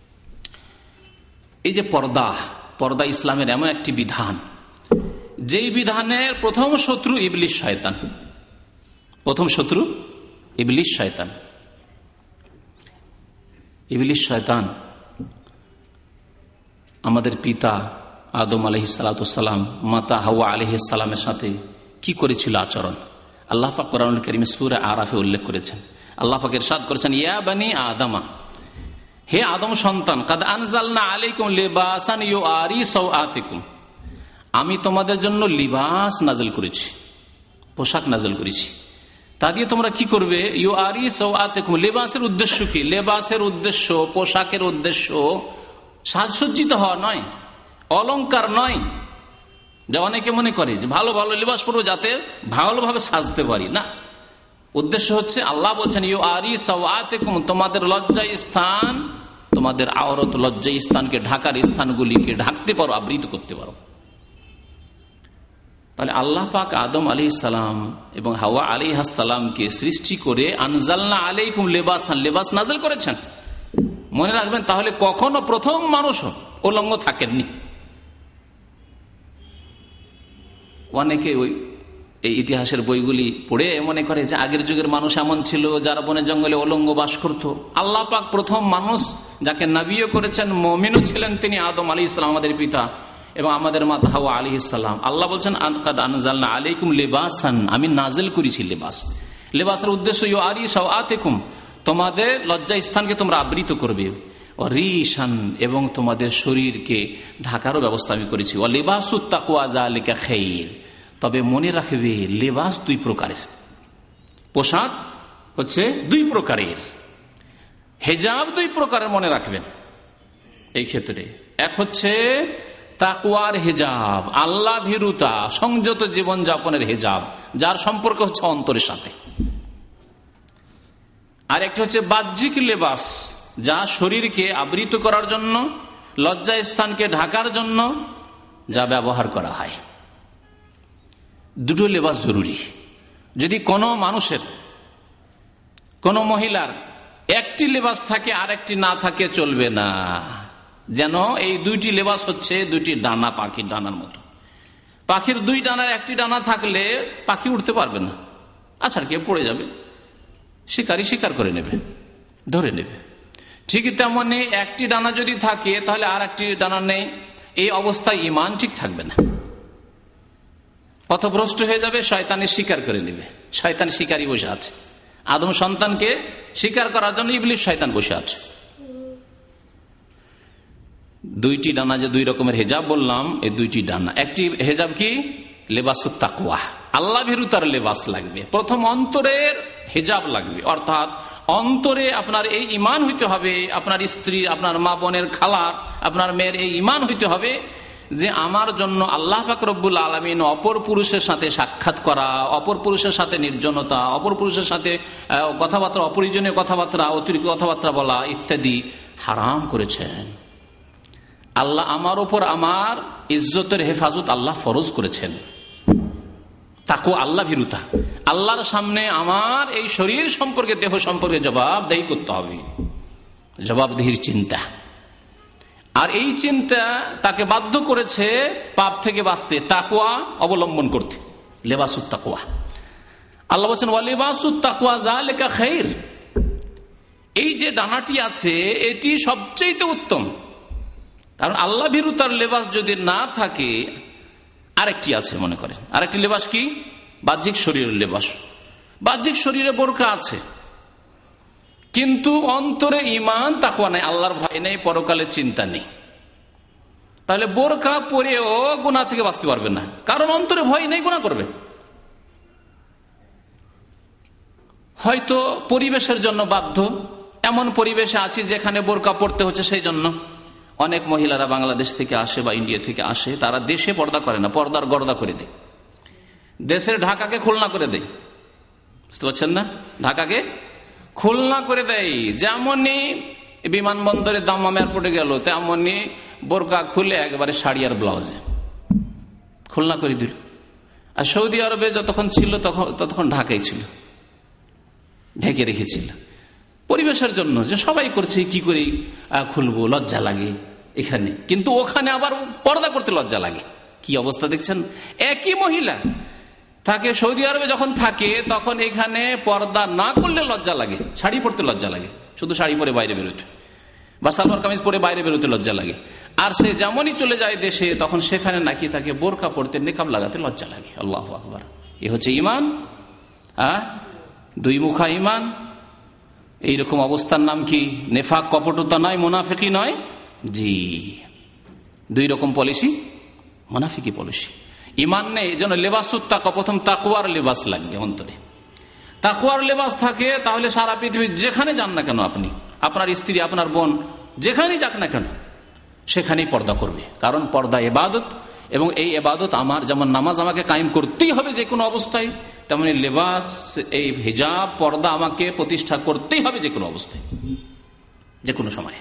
এই যে পর্দা, পর্দা ইসলামের এমন একটি বিধান, যেই বিধানের প্রথম শত্রু ইবলিস শয়তান। প্রথম শত্রু ইবলিস শয়তান। ইবলিস শয়তান আমাদের পিতা আদম আলাইহিস সালাতু ওয়াস সালাম, মাতা হাওয়া আলাইহিস সালামের সাথে কি করেছিল আচরণ, আল্লাহ পাক কোরআনুল কারীমে সূরা আরাফে উল্লেখ করেছেন। আল্লাহ পাক ইরশাদ করেছেন, ইয়া বানি আদমা, হে আদম সন্তান, কাদ আনজালনা আলাইকুম লিবাসান ইউআরি সাওআতিকুম, আমি তোমাদের জন্য লিবাস নাজিল করেছি, পোশাক নাজিল করেছি, তা দিয়ে তোমরা কি করবে? ইউআরি সাওআতিকুম, লিবাসের উদ্দেশ্য কি? লিবাসের উদ্দেশ্য, পোশাকের উদ্দেশ্য সাজসজ্জিত হওয়া নয়, অলংকার নয়। যে অনেকে মনে করে যে ভালো ভালো লিবাস পরবো যাতে ভালোভাবে সাজতে পারি, না। উদ্দেশ্য হচ্ছে আল্লাহ বলছেন ইউআরি সাওআতিকুম, তোমাদের লজ্জায় স্থান, তোমাদের আওরত লজ্জায় স্থানকে, ঢাকার স্থানগুলিকে ঢাকতে পারো, আবৃত করতে পারো। তাহলে আল্লাহ পাক আদম আলাইহিস সালাম এবং হাওয়া আলাইহিস সালামকে সৃষ্টি করে আনজালনা আলাইকুম লিবাসান, লিবাস নাযিল করেছেন। মনে রাখবেন, তাহলে কখনো প্রথম মানুষ উলঙ্গ থাকেননি। অনেকে ওই এই ইতিহাসের বইগুলি পড়ে মনে করে যে আগের যুগের মানুষ এমন ছিল যারা বনে জঙ্গলে উলঙ্গ বাস করত। আল্লাহ পাক প্রথম মানুষ যাকে নবীও করেছেন, মুমিনও ছিলেন, তিনি আদম আলাইহিস সালাম, আমাদের পিতা, এবং আমাদের মাতা হাওয়া আলাইহিস সালাম। আল্লাহ বলছেন কাদ আনজালনা আলাইকুম লিবাসান, আমি নাজিল করেছি লিবাস। লিবাসের উদ্দেশ্য ইউআরি সাওআতিকুম, তোমাদের লজ্জা স্থানকে তোমরা আবৃত করবে, ও রিশান, এবং তোমাদের শরীরকে ঢাকারও ব্যবস্থা আমি করেছি। ও লিবাসুত তাকওয়া যালিকা খাইর, তবে মনে রাখবে লিবাস দুই প্রকারের, পোশাক হচ্ছে দুই প্রকারের, হেজাব দুই প্রকারের, মনে রাখবেন। এই ক্ষেত্রে এক হচ্ছে তাকওয়ার হেজাব, আল্লাহ ভীরুতা, সংযত জীবন যাপনের হেজাব, যার সম্পর্ক হচ্ছে অন্তরের সাথে। আর একটা হচ্ছে বাহ্যিক লেবাস, যা শরীরকে আবৃত করার জন্য, লজ্জা স্থানকে ঢাকার জন্য যা ব্যবহার করা হয়। দুটো লেবাস জরুরি। যদি কোনো মানুষের, কোনো মহিলার একটি লেবাস থাকে আর একটি না থাকে, চলবে না। যেন এই দুইটি লেবাস হচ্ছে দুইটি ডানা, পাখির ডানার মতো। পাখির দুই ডানার একটি ডানা থাকলে পাখি উঠতে পারবে না, আছাড় কে পড়ে যাবে, শিকারী শিকার করে নেবে, ধরে নেবে। ঠিক তেমনি একটি ডানা যদি থাকে তাহলে আর একটি ডানা নেই, এই অবস্থায় ঈমান ঠিক থাকবে না, পথভ্রষ্ট হয়ে যাবে, শয়তানের শিকার করে নেবে। শয়তান শিকারী বসে আছে, আদম সন্তানকে শিকার করার জন্য ইবলিস শয়তান বসে আছে। দুইটি ডানা, যে দুই রকমের হেজাব বললাম, এই দুইটি ডানা। একটি হেজাব কি? লেবাসুত তাকওয়া, আল্লাহ ভীরুতার লেবাস লাগবে। প্রথম অন্তরের হেজাব লাগবে, অর্থাৎ অন্তরে আপনার এই ঈমান হইতে হবে, আপনার স্ত্রী, আপনার মা বোনের, খালার আপনার মেয়ের এই ঈমান হইতে হবে যে আমার জন্য আল্লাহ পাক রব্বুল আলামিন অপর পুরুষের সাথে সাক্ষাৎ করা, অপর পুরুষের সাথে নির্জনতা, অপর পুরুষের সাথে কথাবার্তা, অপ্রয়োজনীয় কথাবার্তা, অতিরিক্ত কথাবার্তা বলা ইত্যাদি হারাম করেছেন। আল্লাহ আমার উপর আমার ইজ্জতের হেফাজত আল্লাহ ফরজ করেছেন। তাকওয়া, আল্লাহ ভীরুতা, আল্লাহর সামনে আমার এই শরীর সম্পর্কে, দেহ সম্পর্কে জবাবদেহি করতে হবে, জবাবদেহির চিন্তা। আর এই চিন্তা তাকে বাধ্য করেছে পাপ থেকে বাঁচতে, তাকওয়া অবলম্বন করতে, লেবাসুত তাকওয়া। আল্লাহ বলছেন ওয়ালিবাসুত তাকওয়া যালিকা খাইর, এই যে ডানাটি আছে এটি সবচেয়ে উত্তম। কারণ আল্লাহ ভীরুতার লেবাস যদি না থাকে, আরেকটি আছে মনে করেন, আরেকটি লেবাস কি? বাহ্যিক শরীরের লেবাস। বাহ্যিক শরীরে বোরকা আছে কিন্তু অন্তরে ঈমান তাকওয়া নাই, আল্লাহর ভয় নেই, পরকালের চিন্তা নেই। তাহলে বোরকা পরেও গুনাহ থেকে বাঁচতে পারবে না, কারণ অন্তরে ভয় নেই, গুনাহ করবে। হয়তো পরিবেশের জন্য বাধ্য, এমন পরিবেশে আছি যেখানে বোরকা পড়তে হচ্ছে, সেই জন্য অনেক মহিলারা বাংলাদেশ থেকে আসে বা ইন্ডিয়া থেকে আসে, তারা দেশে পর্দা করে না, পর্দার গর্দা করে দেয়, দেশের ঢাকাকে খুলনা করে দেয়। বুঝতে পারছেন না? ঢাকাকে খুলনা করে দেয়। যেমনই বিমানবন্দরে দাম্মাম এয়ারপোর্টে গেল, তেমনই বোরকা খুলে একেবারে শাড়ি আর ব্লাউজে খুলনা করে দিল। আর সৌদি আরবে যতক্ষণ ছিল তখন ততক্ষণ ঢাকাই ছিল, ঢেকে রেখেছিল পরিবেশের জন্য, যে সবাই করছে কি করে খুলবো, লজ্জা লাগে এখানে, কিন্তু ওখানে আবার পর্দা করতে লজ্জা লাগে। কি অবস্থা দেখছেন? একই মহিলা থাকে সৌদি আরবে যখন থাকে তখন এখানে পর্দা না করলে লজ্জা লাগে, শাড়ি পরতে লজ্জা লাগে, শুধু শাড়ি পরে বাইরে বেরোতে বা সালোয়ার কামিজ পরে বাইরে বেরোতে লজ্জা লাগে। আর সে যেমনই চলে যায় দেশে তখন সেখানে নাকি তাকে বোরকা পরতে, নেকাব লাগাতে লজ্জা লাগে। আল্লাহু আকবার। এ হচ্ছে ঈমান, আহ দুই মুখা ঈমান। এইরকম অবস্থার নাম কি? নেফাক, কপটতা নয়, মুনাফিকি নয়। জি, দুই রকম পলিসি, মুনাফিকি পলিসি। ঈমান নেই, এই জন্য লেবাসুত তাকওয়া, প্রথম তাকওয়ার লেবাস লাগবে অন্তরে। তাকওয়ার লেবাস থাকে তাহলে সারা পৃথিবী যেখানে যান না কেন, আপনি, আপনার স্ত্রী, আপনার বোন যেখানেই যাক না কেন সেখানেই পর্দা করবে। কারণ পর্দা ইবাদত, এবং এই ইবাদত আমার, যেমন নামাজ আমাকে কায়েম করতেই হবে যে কোনো অবস্থায়, তেমনি লেবাস, এই হিজাব, পর্দা আমাকে প্রতিষ্ঠা করতেই হবে যে কোনো অবস্থায়, যে কোনো সময়।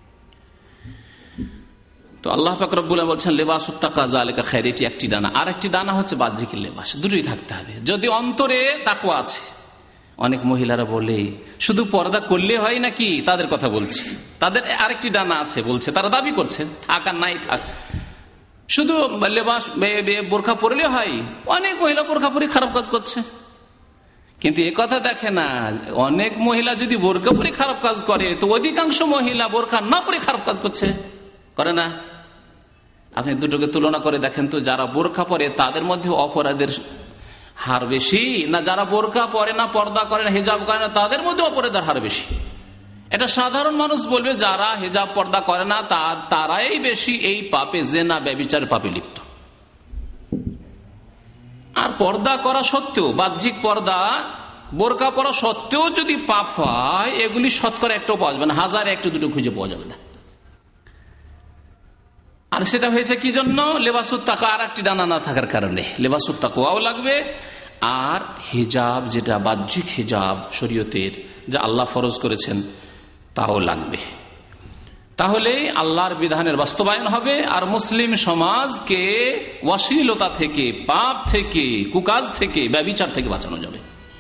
তো আল্লাহ পাক রব্বুল আলামিন বলছেন লেবাসুত তাকওয়া যালিকা খায়র, এটি একটি ডানা। আর একটি ডানা হচ্ছে বাহ্যিক লেবাস। দুটোই থাকতে হবে যদি অন্তরে তাকওয়া আছে। অনেক মহিলারা বলে শুধু পর্দা করলে হয় নাকি, তাদের কথা বলছি, তাদের আরেকটি ডানা আছে বলছে, তারা দাবি করছে, থাক আর নাই থাক, শুধু লেবাস বোরখা পরলে হয়। অনেক মহিলা বোরখা পরে খারাপ কাজ করছে, কিন্তু এ কথা দেখে না অনেক মহিলা যদি বোরখা পরে খারাপ কাজ করে তো অধিকাংশ মহিলা বোরখা না পরে খারাপ কাজ করছে, করে না? আপনি দুটোকে তুলনা করে দেখেন তো, যারা বোরখা পরে তাদের মধ্যে অপরাধের হার বেশি, না যারা বোরখা পরে না, পর্দা করে না, হিজাব করে না, তাদের মধ্যে অপরাধের হার বেশি? এটা সাধারণ মানুষ বলবে যারা হিজাব পর্দা করে না তারাই বেশি এই পাপে, জেনা ব্যভিচার পাপে লিপ্ত। আর পর্দা করা সত্ত্বেও, বাহ্যিক পর্দা বোরকা পরা সত্ত্বেও যদি পাপ হয়, এগুলি শতকরা একটাও পাওয়া যাবে না, হাজারে একটু দুটো খুঁজে পাওয়া যাবে না। আর সেটা হয়েছে কি জন্য? লেবাসুত তাকওয়া, আর একটি ডানা না থাকার কারণে। লেবাসুত তাকওয়াও লাগবে, আর হিজাব, যেটা বাহ্যিক হিজাব শরীয়তের, যা আল্লাহ ফরজ করেছেন, তাও লাগবে। তাহলে আল্লাহর বিধানের বাস্তবায়ন হবে, আর মুসলিম সমাজকে অশ্লীলতা থেকে, পাপ থেকে, কুকাজ থেকে, ব্যভিচার থেকে বাঁচানো যাবে।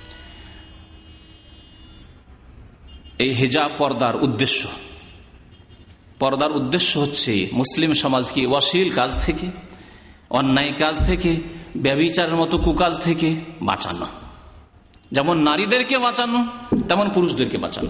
এই হিজাব পর্দার উদ্দেশ্য। পর্দার উদ্দেশ্য হচ্ছে মুসলিম সমাজকে অশ্লীল কাজ থেকে, অন্যায় কাজ থেকে, ব্যভিচারের মতো কুকাজ থেকে বাঁচানো। যেমন নারীদেরকে বাঁচানো, তেমন পুরুষদেরকে বাঁচানো।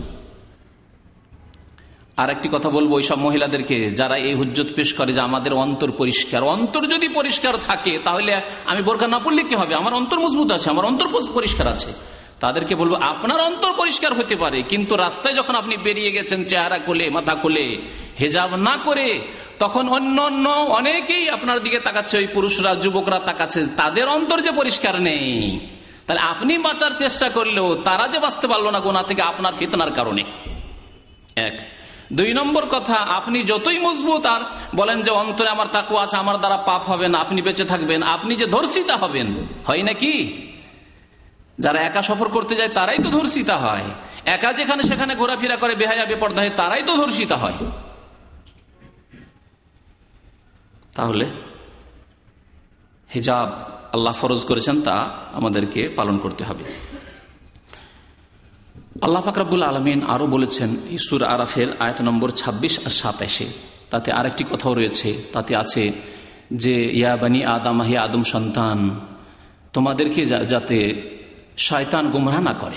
আর একটি কথা বলবো ওই সব মহিলাদেরকে যারা এই হুজ্জত পেশ করে যে আমাদের অন্তর পরিষ্কার। অন্তর যদি পরিষ্কার থাকে তাহলে আমি বোরকা না পড়লে কি হবে? আমার অন্তর মজবুত আছে, আমার অন্তর পরিষ্কার আছে। তাদেরকে বলবো আপনার অন্তর পরিষ্কার হতে পারে, কিন্তু রাস্তায় যখন আপনি বেরিয়ে গেছেন চেহারা খুলে, মাথা খুলে, হিজাব না করে, তখন অন্য অন্য অনেকেই আপনার দিকে তাকাচ্ছে, ওই পুরুষরা, যুবকরা তাকাচ্ছে, তাদের অন্তর যে পরিষ্কার নেই। তাহলে আপনি বাঁচার চেষ্টা করলেও তারা যে বাঁচতে পারলো না গুনাহ থেকে আপনার ফিতনার কারণে। এক দুই নম্বর কথা, আপনি যতই মজবুত আর বলেন যে অন্তরে আমার তাকওয়া আছে, আমার দ্বারা পাপ হবে না, আপনি বেঁচে থাকবেন, আপনি যে ধর্ষিতা হবেন, হয় নাকি? যারা একা সফর করতে যায় তারাই তো ধর্ষিতা হয়, একা যেখানে সেখানে ঘোরাফেরা করে বেহায়া বেপরদা হয় তারাই তো ধর্ষিতা হয়। তাহলে হিজাব আল্লাহ ফরজ করেছেন, তা আমাদেরকে পালন করতে হবে। আল্লাহ পাক রব্বুল আলামিন আরো বলেছেন সূরা আরাফের আয়াত নম্বর ছাব্বিশ আর সাতাশে, তাতে আরেকটি কথাও রয়েছে, তাতে আছে যে ইয়া বানি আদম, হে আদম সন্তান, তোমাদেরকে যাতে শয়তান গুমরাহ না করে,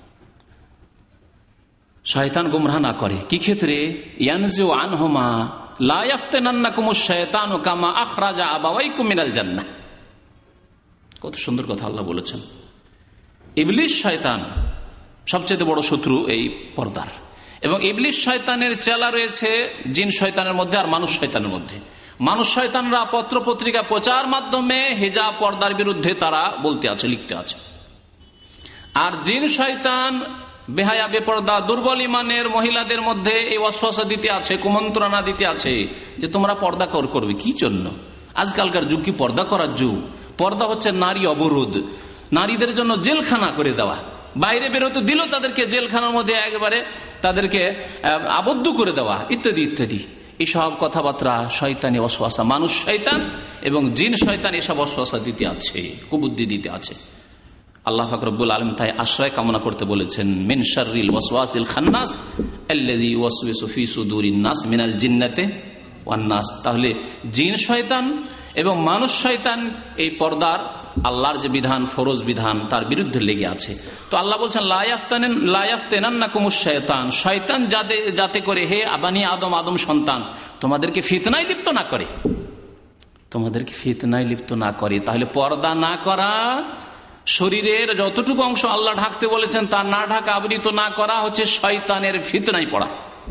শয়তান গুমরাহ না করে। কি ক্ষেত্রে? ইয়ানজু আনহুমা লা ইয়াফতানান্নাকুমুশ শায়তানু কামা আখরাজা আবাওয়াইকুম মিনাল জান্নাহ। কত সুন্দর কথা আল্লাহ বলেছেন। ইবলিস শয়তান সবচেয়ে বড় শত্রু এই পর্দার, এবং ইবলিস শয়তানের চেলা রয়েছে জিন শয়তানের মধ্যে আর মানুষ শয়তানের মধ্যে। মানুষ শয়তানরা পত্র পত্রিকা প্রচার মাধ্যমে হিজাব পর্দার বিরুদ্ধে তারা বলতে আছে, লিখতে আছে, আর জিন শয়তান বেহায়া বেপর্দা দুর্বল ইমানের মহিলাদের মধ্যে এই ওয়াসওয়াসা দিতে আছে, কুমন্ত্রণা দিতে আছে যে তোমরা পর্দা কর করবে। কি জন্য? আজকালকার যুগ কি পর্দা করার যুগ? পর্দা হচ্ছে নারী অবরোধ, নারীদের জন্য জেলখানা করে দেওয়া, বাইরে বেরোতে দিল তাদেরকে জেলখানার মধ্যে একেবারে তাদেরকে আবদ্ধ করে দেওয়া, ইত্যাদি ইত্যাদি। এইসব কথাবার্তা শয়তানি ওয়াসওয়াসা, মানুষ শয়তান এবং জিন শয়তান এসব ওয়াসওয়াসা দিতে আছে, কুবুদ্ধি দিতে আছে। আল্লাহ পাক রব্বুল আলামিন তাই আশ্রয় কামনা করতে বলেছেন, মিন শাররিল ওয়াসওয়াসিল খান্নাস আল্লাযী ইউওয়াসওয়িসু ফি সুদুরিন নাস মিনাল জিন্নাতি ওয়ান নাস। তাহলে জিন শয়তান এবং মানুষ শয়তান এই পর্দার আল্লাহর যে বিধান, ফরজ বিধান, তার বিরুদ্ধে লেগে আছে। তো আল্লাহ বলছেন লা ইয়াফতানান লা ইয়াফতানান্নাকুমুশ শায়তান, শয়তান যাতে যাতে করে হে বানি আদম, আদম সন্তান, তোমাদেরকে ফিতনায় লিপ্ত না করে, তোমাদেরকে ফিতনায় লিপ্ত না করে। তাহলে পর্দা না করা, শরীরের যতটুকু অংশ আল্লাহ ঢাকতে বলেছেন তা না ঢাকা, আবৃত না করা হচ্ছে শয়তানের ফিতনায় পড়া।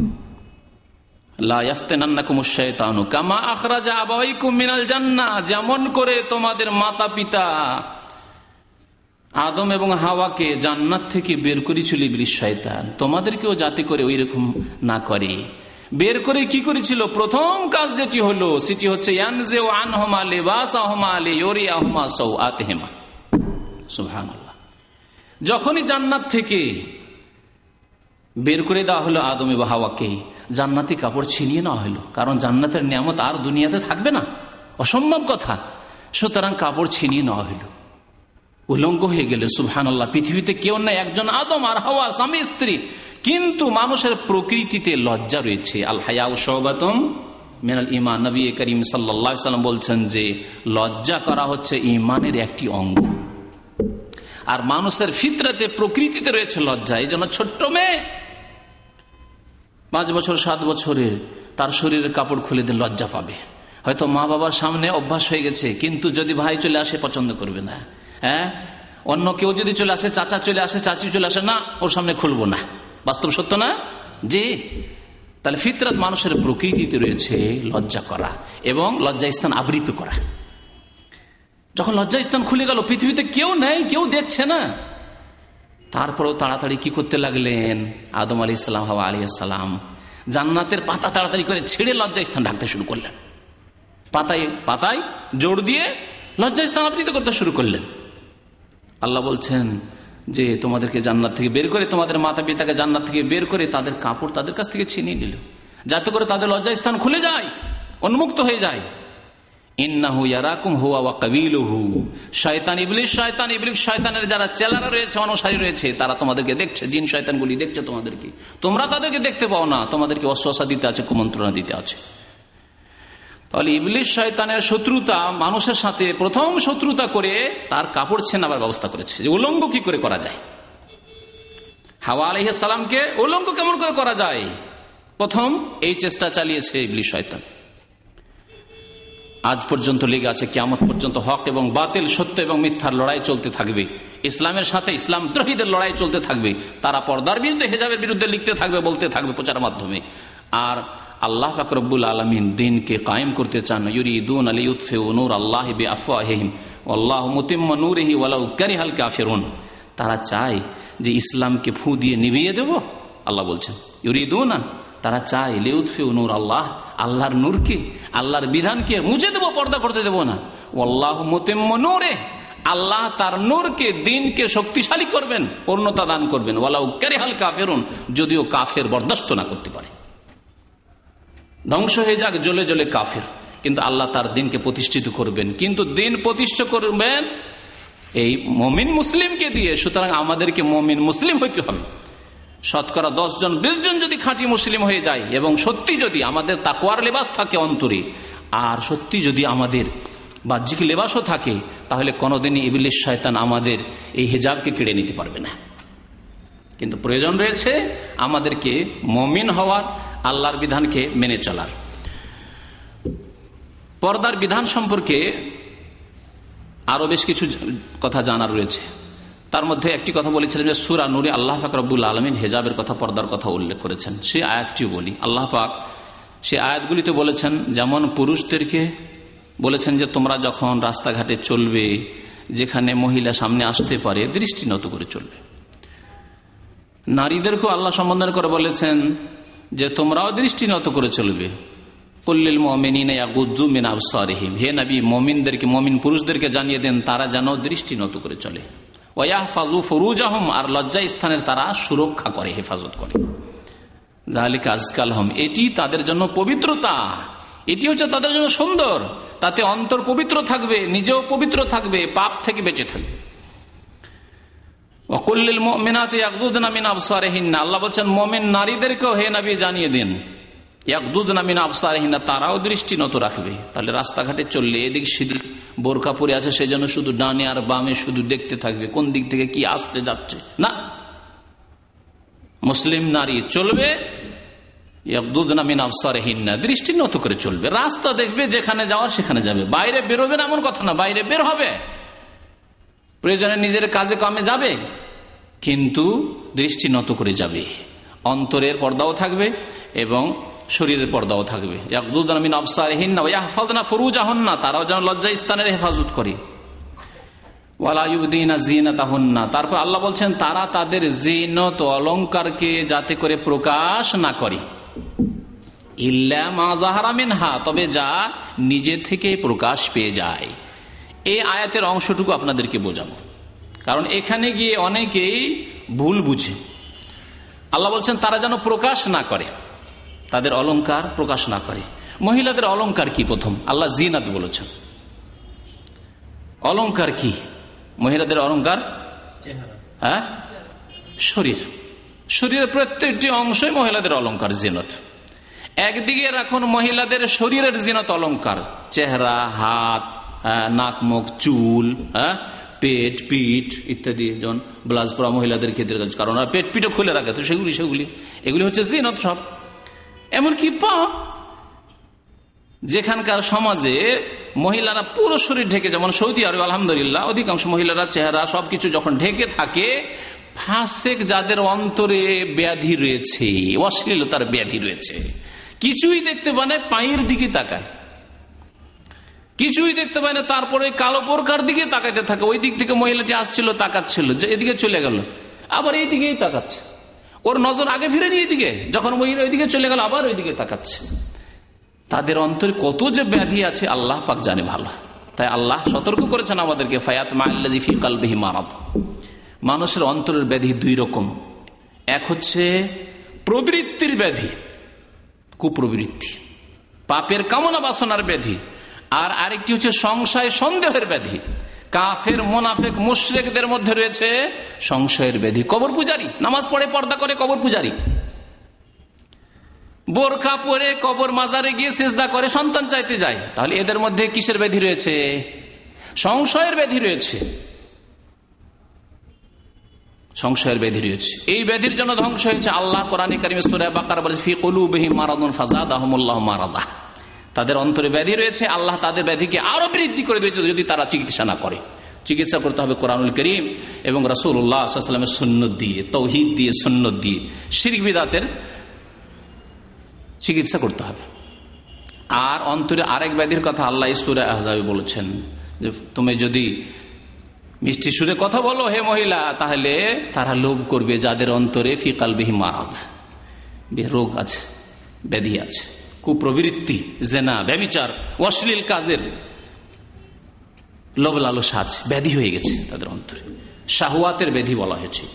লা ইয়াফতানান্নাকুমুশ শায়তানু কামা আখরাজা আবাওয়াইকুম মিনাল জান্নাহ, যেমন করে তোমাদের মাতা পিতা আদম এবং হাওয়াকে জান্নাত থেকে বের করেছিল ইবলিস শয়তান, তোমাদেরকেও যাতে করে ওই রকম না করে। বের করে কি করেছিল? প্রথম কাজ যেটি হলো সেটি হচ্ছে ইয়ানজিউ আনহুমা লিবাসাহুমা লিয়ুরিয়াহুমা সাওআতিহিমা। সুবহানাল্লাহ। যখনই জান্নাত থেকে বের করে দেওয়া হলো আদম এবং হাওয়াকে, জান্নাতি কাপড় ছিনিয়ে নেওয়া হলো, কারণ জান্নাতের নিয়ামত আর দুনিয়াতে থাকবে না, অসম্ভব কথা। সুতরাং কাপড় ছিনিয়ে নেওয়া হলো, উলঙ্গ হয়ে গেলেন। সুবহানাল্লাহ। পৃথিবীতে কেউ নাই, একজন আদম আর হাওয়া, স্বামী স্ত্রী, কিন্তু মানুষের প্রকৃতিতে লজ্জা রয়েছে। আল হায়াউ শুবাতুম মিনাল ঈমান। নবী করিম সাল্লাল্লাহু আলাইহি ওয়াসাল্লাম বলছেন যে লজ্জা করা হচ্ছে ঈমানের একটি অঙ্গ, আর মানুষের ফিতরাতে, প্রকৃতিতে রয়েছে লজ্জা। এই জন্য ছোট্ট মেয়ে পাঁচ বছর সাত বছরের, তার শরীরের কাপড় খুলে দিয়ে লজ্জা পাবে। হয়তো মা বাবার সামনে অভ্যাস হয়ে গেছে, কিন্তু যদি ভাই চলে আসে পছন্দ করবে না, হ্যাঁ, অন্য কেউ যদি চলে আসে, চাচা চলে আসে, চাচি চলে আসে, না, ওর সামনে খুলবো না। বাস্তব সত্য না? জি। তাহলে ফিতরাত, মানুষের প্রকৃতিতে রয়েছে লজ্জা করা এবং লজ্জাস্থান আবৃত করা। যখন লজ্জাস্থান খুলে গেল, পৃথিবীতে কেউ নেই, কেউ দেখছে না, তারপরেও তাড়াতাড়ি কি করতে লাগলেন? আদম আলাইহিস সালাম, হাওয়া আলাইহিস সালাম জান্নাতের পাতা তাড়াতাড়ি করে ছেড়ে লজ্জাস্থান ঢাকতে শুরু করলেন। পাতায় পাতায় জোর দিয়ে লজ্জাস্থান আবৃত করতে শুরু করলেন। আল্লাহ বলছেন যে তোমাদেরকে জান্নাত থেকে বের করে, তোমাদের মাতা পিতাকে জান্নাত থেকে বের করে তাদের কাপড় তাদের কাছ থেকে ছিনিয়ে নিল, যাতে করে তাদের লজ্জাস্থান খুলে যায়, উন্মুক্ত হয়ে যায়। ইন্নাহু ইয়ারাকুম হুয়া ওয়া কাবিলুহু। শয়তান ইবলিস শয়তান ইবলিস শয়তানের যারা চেলারা রয়েছে, অনুসারী রয়েছে, তারা তোমাদেরকে দেখছে, জিন শয়তানগুলি দেখছে তোমাদেরকে, তোমরা তাদেরকে দেখতে পাও না, তোমাদেরকে ওয়াসওয়াসা দিতে আছে, কুমন্ত্রণা দিতে আছে। তাহলে ইবলিস শয়তানের শত্রুতা মানুষের সাথে প্রথম শত্রুতা করে তার কাপড় ছেনাবার ব্যবস্থা করেছে, যে উলঙ্গ কি করে করা যায়। হাওয়া আলাইহিস সালামকে উলঙ্গ কেমন করে করা যায়, প্রথম এই চেষ্টা চালিয়েছে ইবলিস শয়তান। আজ পর্যন্ত লেগে আছে, কিয়ামত পর্যন্ত হক এবং বাতিল, সত্য এবং মিথ্যার লড়াই চলতে থাকবে। ইসলামের সাথে ইসলাম দ্রোহীদের লড়াই চলতে থাকবে। তারা পর্দার বিরুদ্ধে, হেজাবের বিরুদ্ধে লিখতে থাকবে, বলতে থাকবে প্রচার মাধ্যমে। আর আল্লাহ পাক রব্বুল আলামিন দ্বীনকে কায়েম করতে চান। ইউরিদুন লিইউতফিউ নূর আল্লাহি বিআফওয়াহিহিম ওয়াল্লাহু মুতিম্মু নূরিহি ওয়ালাউ কারিহাল কাফিরুন। তারা চায় যে ইসলামকে ফু দিয়ে নিভিয়ে দেব। আল্লাহ বলছেন ইউরিদুনা তারা চায় লিউতফিউ নূর আল্লাহ, আল্লাহর নূরকে, আল্লাহর বিধানকে মুছে দেবো, পর্দা করতে দেবো না। ওয়াল্লাহু মুতিম্মু নূরে, আল্লাহ তার নূরকে, দ্বীনকে শক্তিশালী করবেন, পূর্ণতা দান করবেন। ওয়ালাউ কারিহাল কাফিরুন, যদিও কাফের বরদাস্ত না করতে পারে। ধ্বংস হয়ে যাক জ্বলে জ্বলে কাফের, কিন্তু আল্লাহ তার দ্বীনকে প্রতিষ্ঠিত করবেন। কিন্তু দ্বীন প্রতিষ্ঠা করবেন এই মুমিন মুসলিমকে দিয়ে। সুতরাং আমাদেরকে মুমিন মুসলিম হইতে হবে। শতকরা দশ জন বিশ জন যদি খাঁটি মুসলিম হয়ে যায় এবং সত্যি যদি আমাদের তাকওয়ার লেবাস থাকে অন্তরে, আর সত্যি যদি আমাদের বাহ্যিক লেবাসও থাকে, তাহলে কোনোদিনই ইবলিস শয়তান আমাদের এই হিজাবকে কেড়ে নিতে পারবে না। কিন্তু প্রয়োজন রয়েছে আমাদেরকে মুমিন হওয়ার, আল্লাহর বিধানকে মেনে চলার। পর্দার বিধান সম্পর্কে আরো বেশ কিছু কথা জানার রয়েছে। তার মধ্যে একটি কথা বলেছিলেন যে সূরা নূরে আল্লাহ পাক রব্বুল আলামিন হিজাবের কথা, পর্দার কথা উল্লেখ করেছেন। সেই আয়াতটি বলি, আল্লাহ পাক সেই আয়াতগুলিতে বলেছেন, যেমন পুরুষদেরকে বলেছেন যে তোমরা যখন রাস্তাঘাটে চলবে, যেখানে মহিলা সামনে আসতে পারে দৃষ্টি নত করে চলবে। নারীদেরকেও আল্লাহ সম্বোধন করে বলেছেন যে তোমরাও দৃষ্টি নত করে চলবে। কুল্লিল মুমিনিনা ইয়াগুদ্দু মিন আবসারিহিম, হে নবী মুমিনদেরকে, মুমিন পুরুষদেরকে জানিয়ে দেন তারা যেন দৃষ্টি নত করে চলে। ওয়া ইয়াহফাযু ফুরুজাহুম, আর লজ্জা স্থানের তারা সুরক্ষা করে, হেফাজত করে। যালিকা আজকা লাহুম, এটি তাদের জন্য পবিত্রতা, এটি হচ্ছে তাদের জন্য সুন্দর। তাতে অন্তর পবিত্র থাকবে, নিজেও পবিত্র থাকবে, পাপ থেকে বেঁচে থাকবে। ওয়া কুল্লিল মুমিনাতি ইয়াগুদ্দুনা মিন আবসারিহিন্না, আল্লাহ বলেন মুমিন নারীদেরকেও হে নবী জানিয়ে দিন, ইয়াগুদ্দুনা মিন আবসারিহিন্না, তারাও দৃষ্টি নত রাখবে। তাহলে রাস্তাঘাটে চললে এদিক সেদিক বোরকা পরে আছে, সেজন্য শুধু ডানে আর বামে শুধু দেখতে থাকবে কোন দিক থেকে কি আসতে যাচ্ছে না। মুসলিম নারী চলবে ইয়াগুদ্দুনা মিন আবসারিহিন্না, দৃষ্টি নত করে চলবে। রাস্তা দেখবে, যেখানে যাওয়ার সেখানে যাবে। বাইরে বেরোবে না এমন কথা না, বাইরে বের হবে, প্রয়োজনে নিজের কাজে কামে যাবে, কিন্তু দৃষ্টি নত করে যাবে। অন্তরের পর্দাও থাকবে এবং শরীরের পর্দাও থাকবে। ইয়াগুদ্দুনা মিন আবসারিহিন্না ওয়া ইয়াহফাযনা ফুরুজাহুন্না, তারাও যেন লজ্জা স্থানের হেফাজত করে। ওয়ালা ইউবদিনা যিনাতাহুন্না, তারপর আল্লাহ বলছেন তারা তাদের জিনত অলংকারকে যাতে করে প্রকাশ না করে। ইল্লা মা যাহারা মিনহা, তবে যা নিজে থেকে প্রকাশ পেয়ে যায়। এই আয়াতের অংশটুকু আপনাদেরকে বোঝাবো, কারণ এখানে গিয়ে অনেকেই ভুল বুঝে। আল্লাহ বলছেন তারা যেন প্রকাশ না করে, তাদের অলংকার প্রকাশ না করে। মহিলাদের অলংকার কি? প্রথম আল্লাহ জিনাত বলেছেন। অলংকার কি? মহিলাদের অলংকার হ্যাঁ শরীর, শরীরের প্রত্যেকটি অংশই মহিলাদের অলংকার, জিনত। একদিকে রাখুন মহিলাদের শরীরের জিনত অলংকার, চেহারা, হাত, নাক, মুখ, চুল, হ্যাঁ পেট, পিঠ ইত্যাদি। যেমন ব্লাউজ পরা মহিলাদের ক্ষেত্রে, কারণ পেট পিঠও খুলে রাখে, তো সেগুলি সেগুলি এগুলি হচ্ছে জিনত সব। এমনকি পা, যেখানকার সমাজে মহিলারা পুরো শরীর ঢেকে, যেমন সৌদি আরব আলহামদুলিল্লাহ অধিকাংশ মহিলারা চেহারা সবকিছু যখন ঢেকে থাকে, ফাসেক যাদের অন্তরে ব্যাধি রয়েছে, অশ্লীলতার ব্যাধি রয়েছে, কিছুই দেখতে পায় না, পায়ের দিকে তাকায়, কিছুই দেখতে পায় না, তারপরে কালো বোরকার দিকে তাকাইতে থাকে। ওই দিক থেকে মহিলাটি আসছিল, তাকাচ্ছিল, যে এদিকে চলে গেল, আবার এই দিকেই তাকাচ্ছে, ওর নজর আগে ফিরে নিয়ে এদিকে, যখন মহিলা ওইদিকে চলে গেল আবার ওইদিকে তাকাচ্ছে। তাদের অন্তরে কত যে ব্যাধি আছে আল্লাহ পাক জানে ভালো। তাই আল্লাহ সতর্ক করেছেন আমাদেরকে, ফায়াতমা আল্লাযী ফী কলবিহি মারাদ। মানুষের অন্তরের ব্যাধি দুই রকম, এক হচ্ছে প্রবৃত্তির ব্যাধি, কুপ্রবৃত্তি, পাপের কামনা বাসনার ব্যাধি, আর আরেকটি হচ্ছে সংশয় সন্দেহের ব্যাধি। কাফের, মুনাফিক, মুশরিকদের মধ্যে রয়েছে সংশয়ের ব্যাধি। কবর পূজারী, নামাজ পড়ে, পর্দা করে, কবর পূজারী, বোরকা পরে কবর মাজারে গিয়ে সিজদা করে, সন্তান চাইতে যায়, তাহলে এদের মধ্যে কিসের ব্যাধি রয়েছে? সংশয়ের ব্যাধি রয়েছে, সংশয়ের ব্যাধি রয়েছে। এই ব্যাধির জন্য ধ্বংস হয়েছে। আল্লাহ কোরআনে কারিমে সূরা বাকারা বলে, ফি কুলুবিহিম মারাদুন ফাযাদাহুমুল্লাহু মারাদা, তাদের অন্তরে ব্যাধি রয়েছে, আল্লাহ তাদের ব্যাধিকে আরো বৃদ্ধি করে দিয়েছে যদি তারা চিকিৎসা না করে। চিকিৎসা করতে হবে কোরআনুল কারীম এবং রাসূলুল্লাহ সাল্লাল্লাহু আলাইহি ওয়াসাল্লামের সুন্নাত দিয়ে, তাওহীদ দিয়ে, সুন্নাত দিয়ে। শিরক বিদআতের চিকিৎসা করতে হবে। আর অন্তরে আরেক ব্যাধির কথা আল্লাহ সূরা আহজাবে বলেছেন, যে তুমি যদি মিষ্টি সুরে কথা বলো হে মহিলা, তাহলে তারা লোভ করবে যাদের অন্তরে ফি কলবিহি মারাদ, রোগ আছে, ব্যাধি আছে, কুপ্রবৃত্তি, জেনা, ব্যভিচার, অশ্লীল কাজের লোভ লালসা আছে, ব্যাধি হয়ে গেছে তাদের অন্তরে, শাহওয়াতের ব্যাধি বলা হয়। ঠিক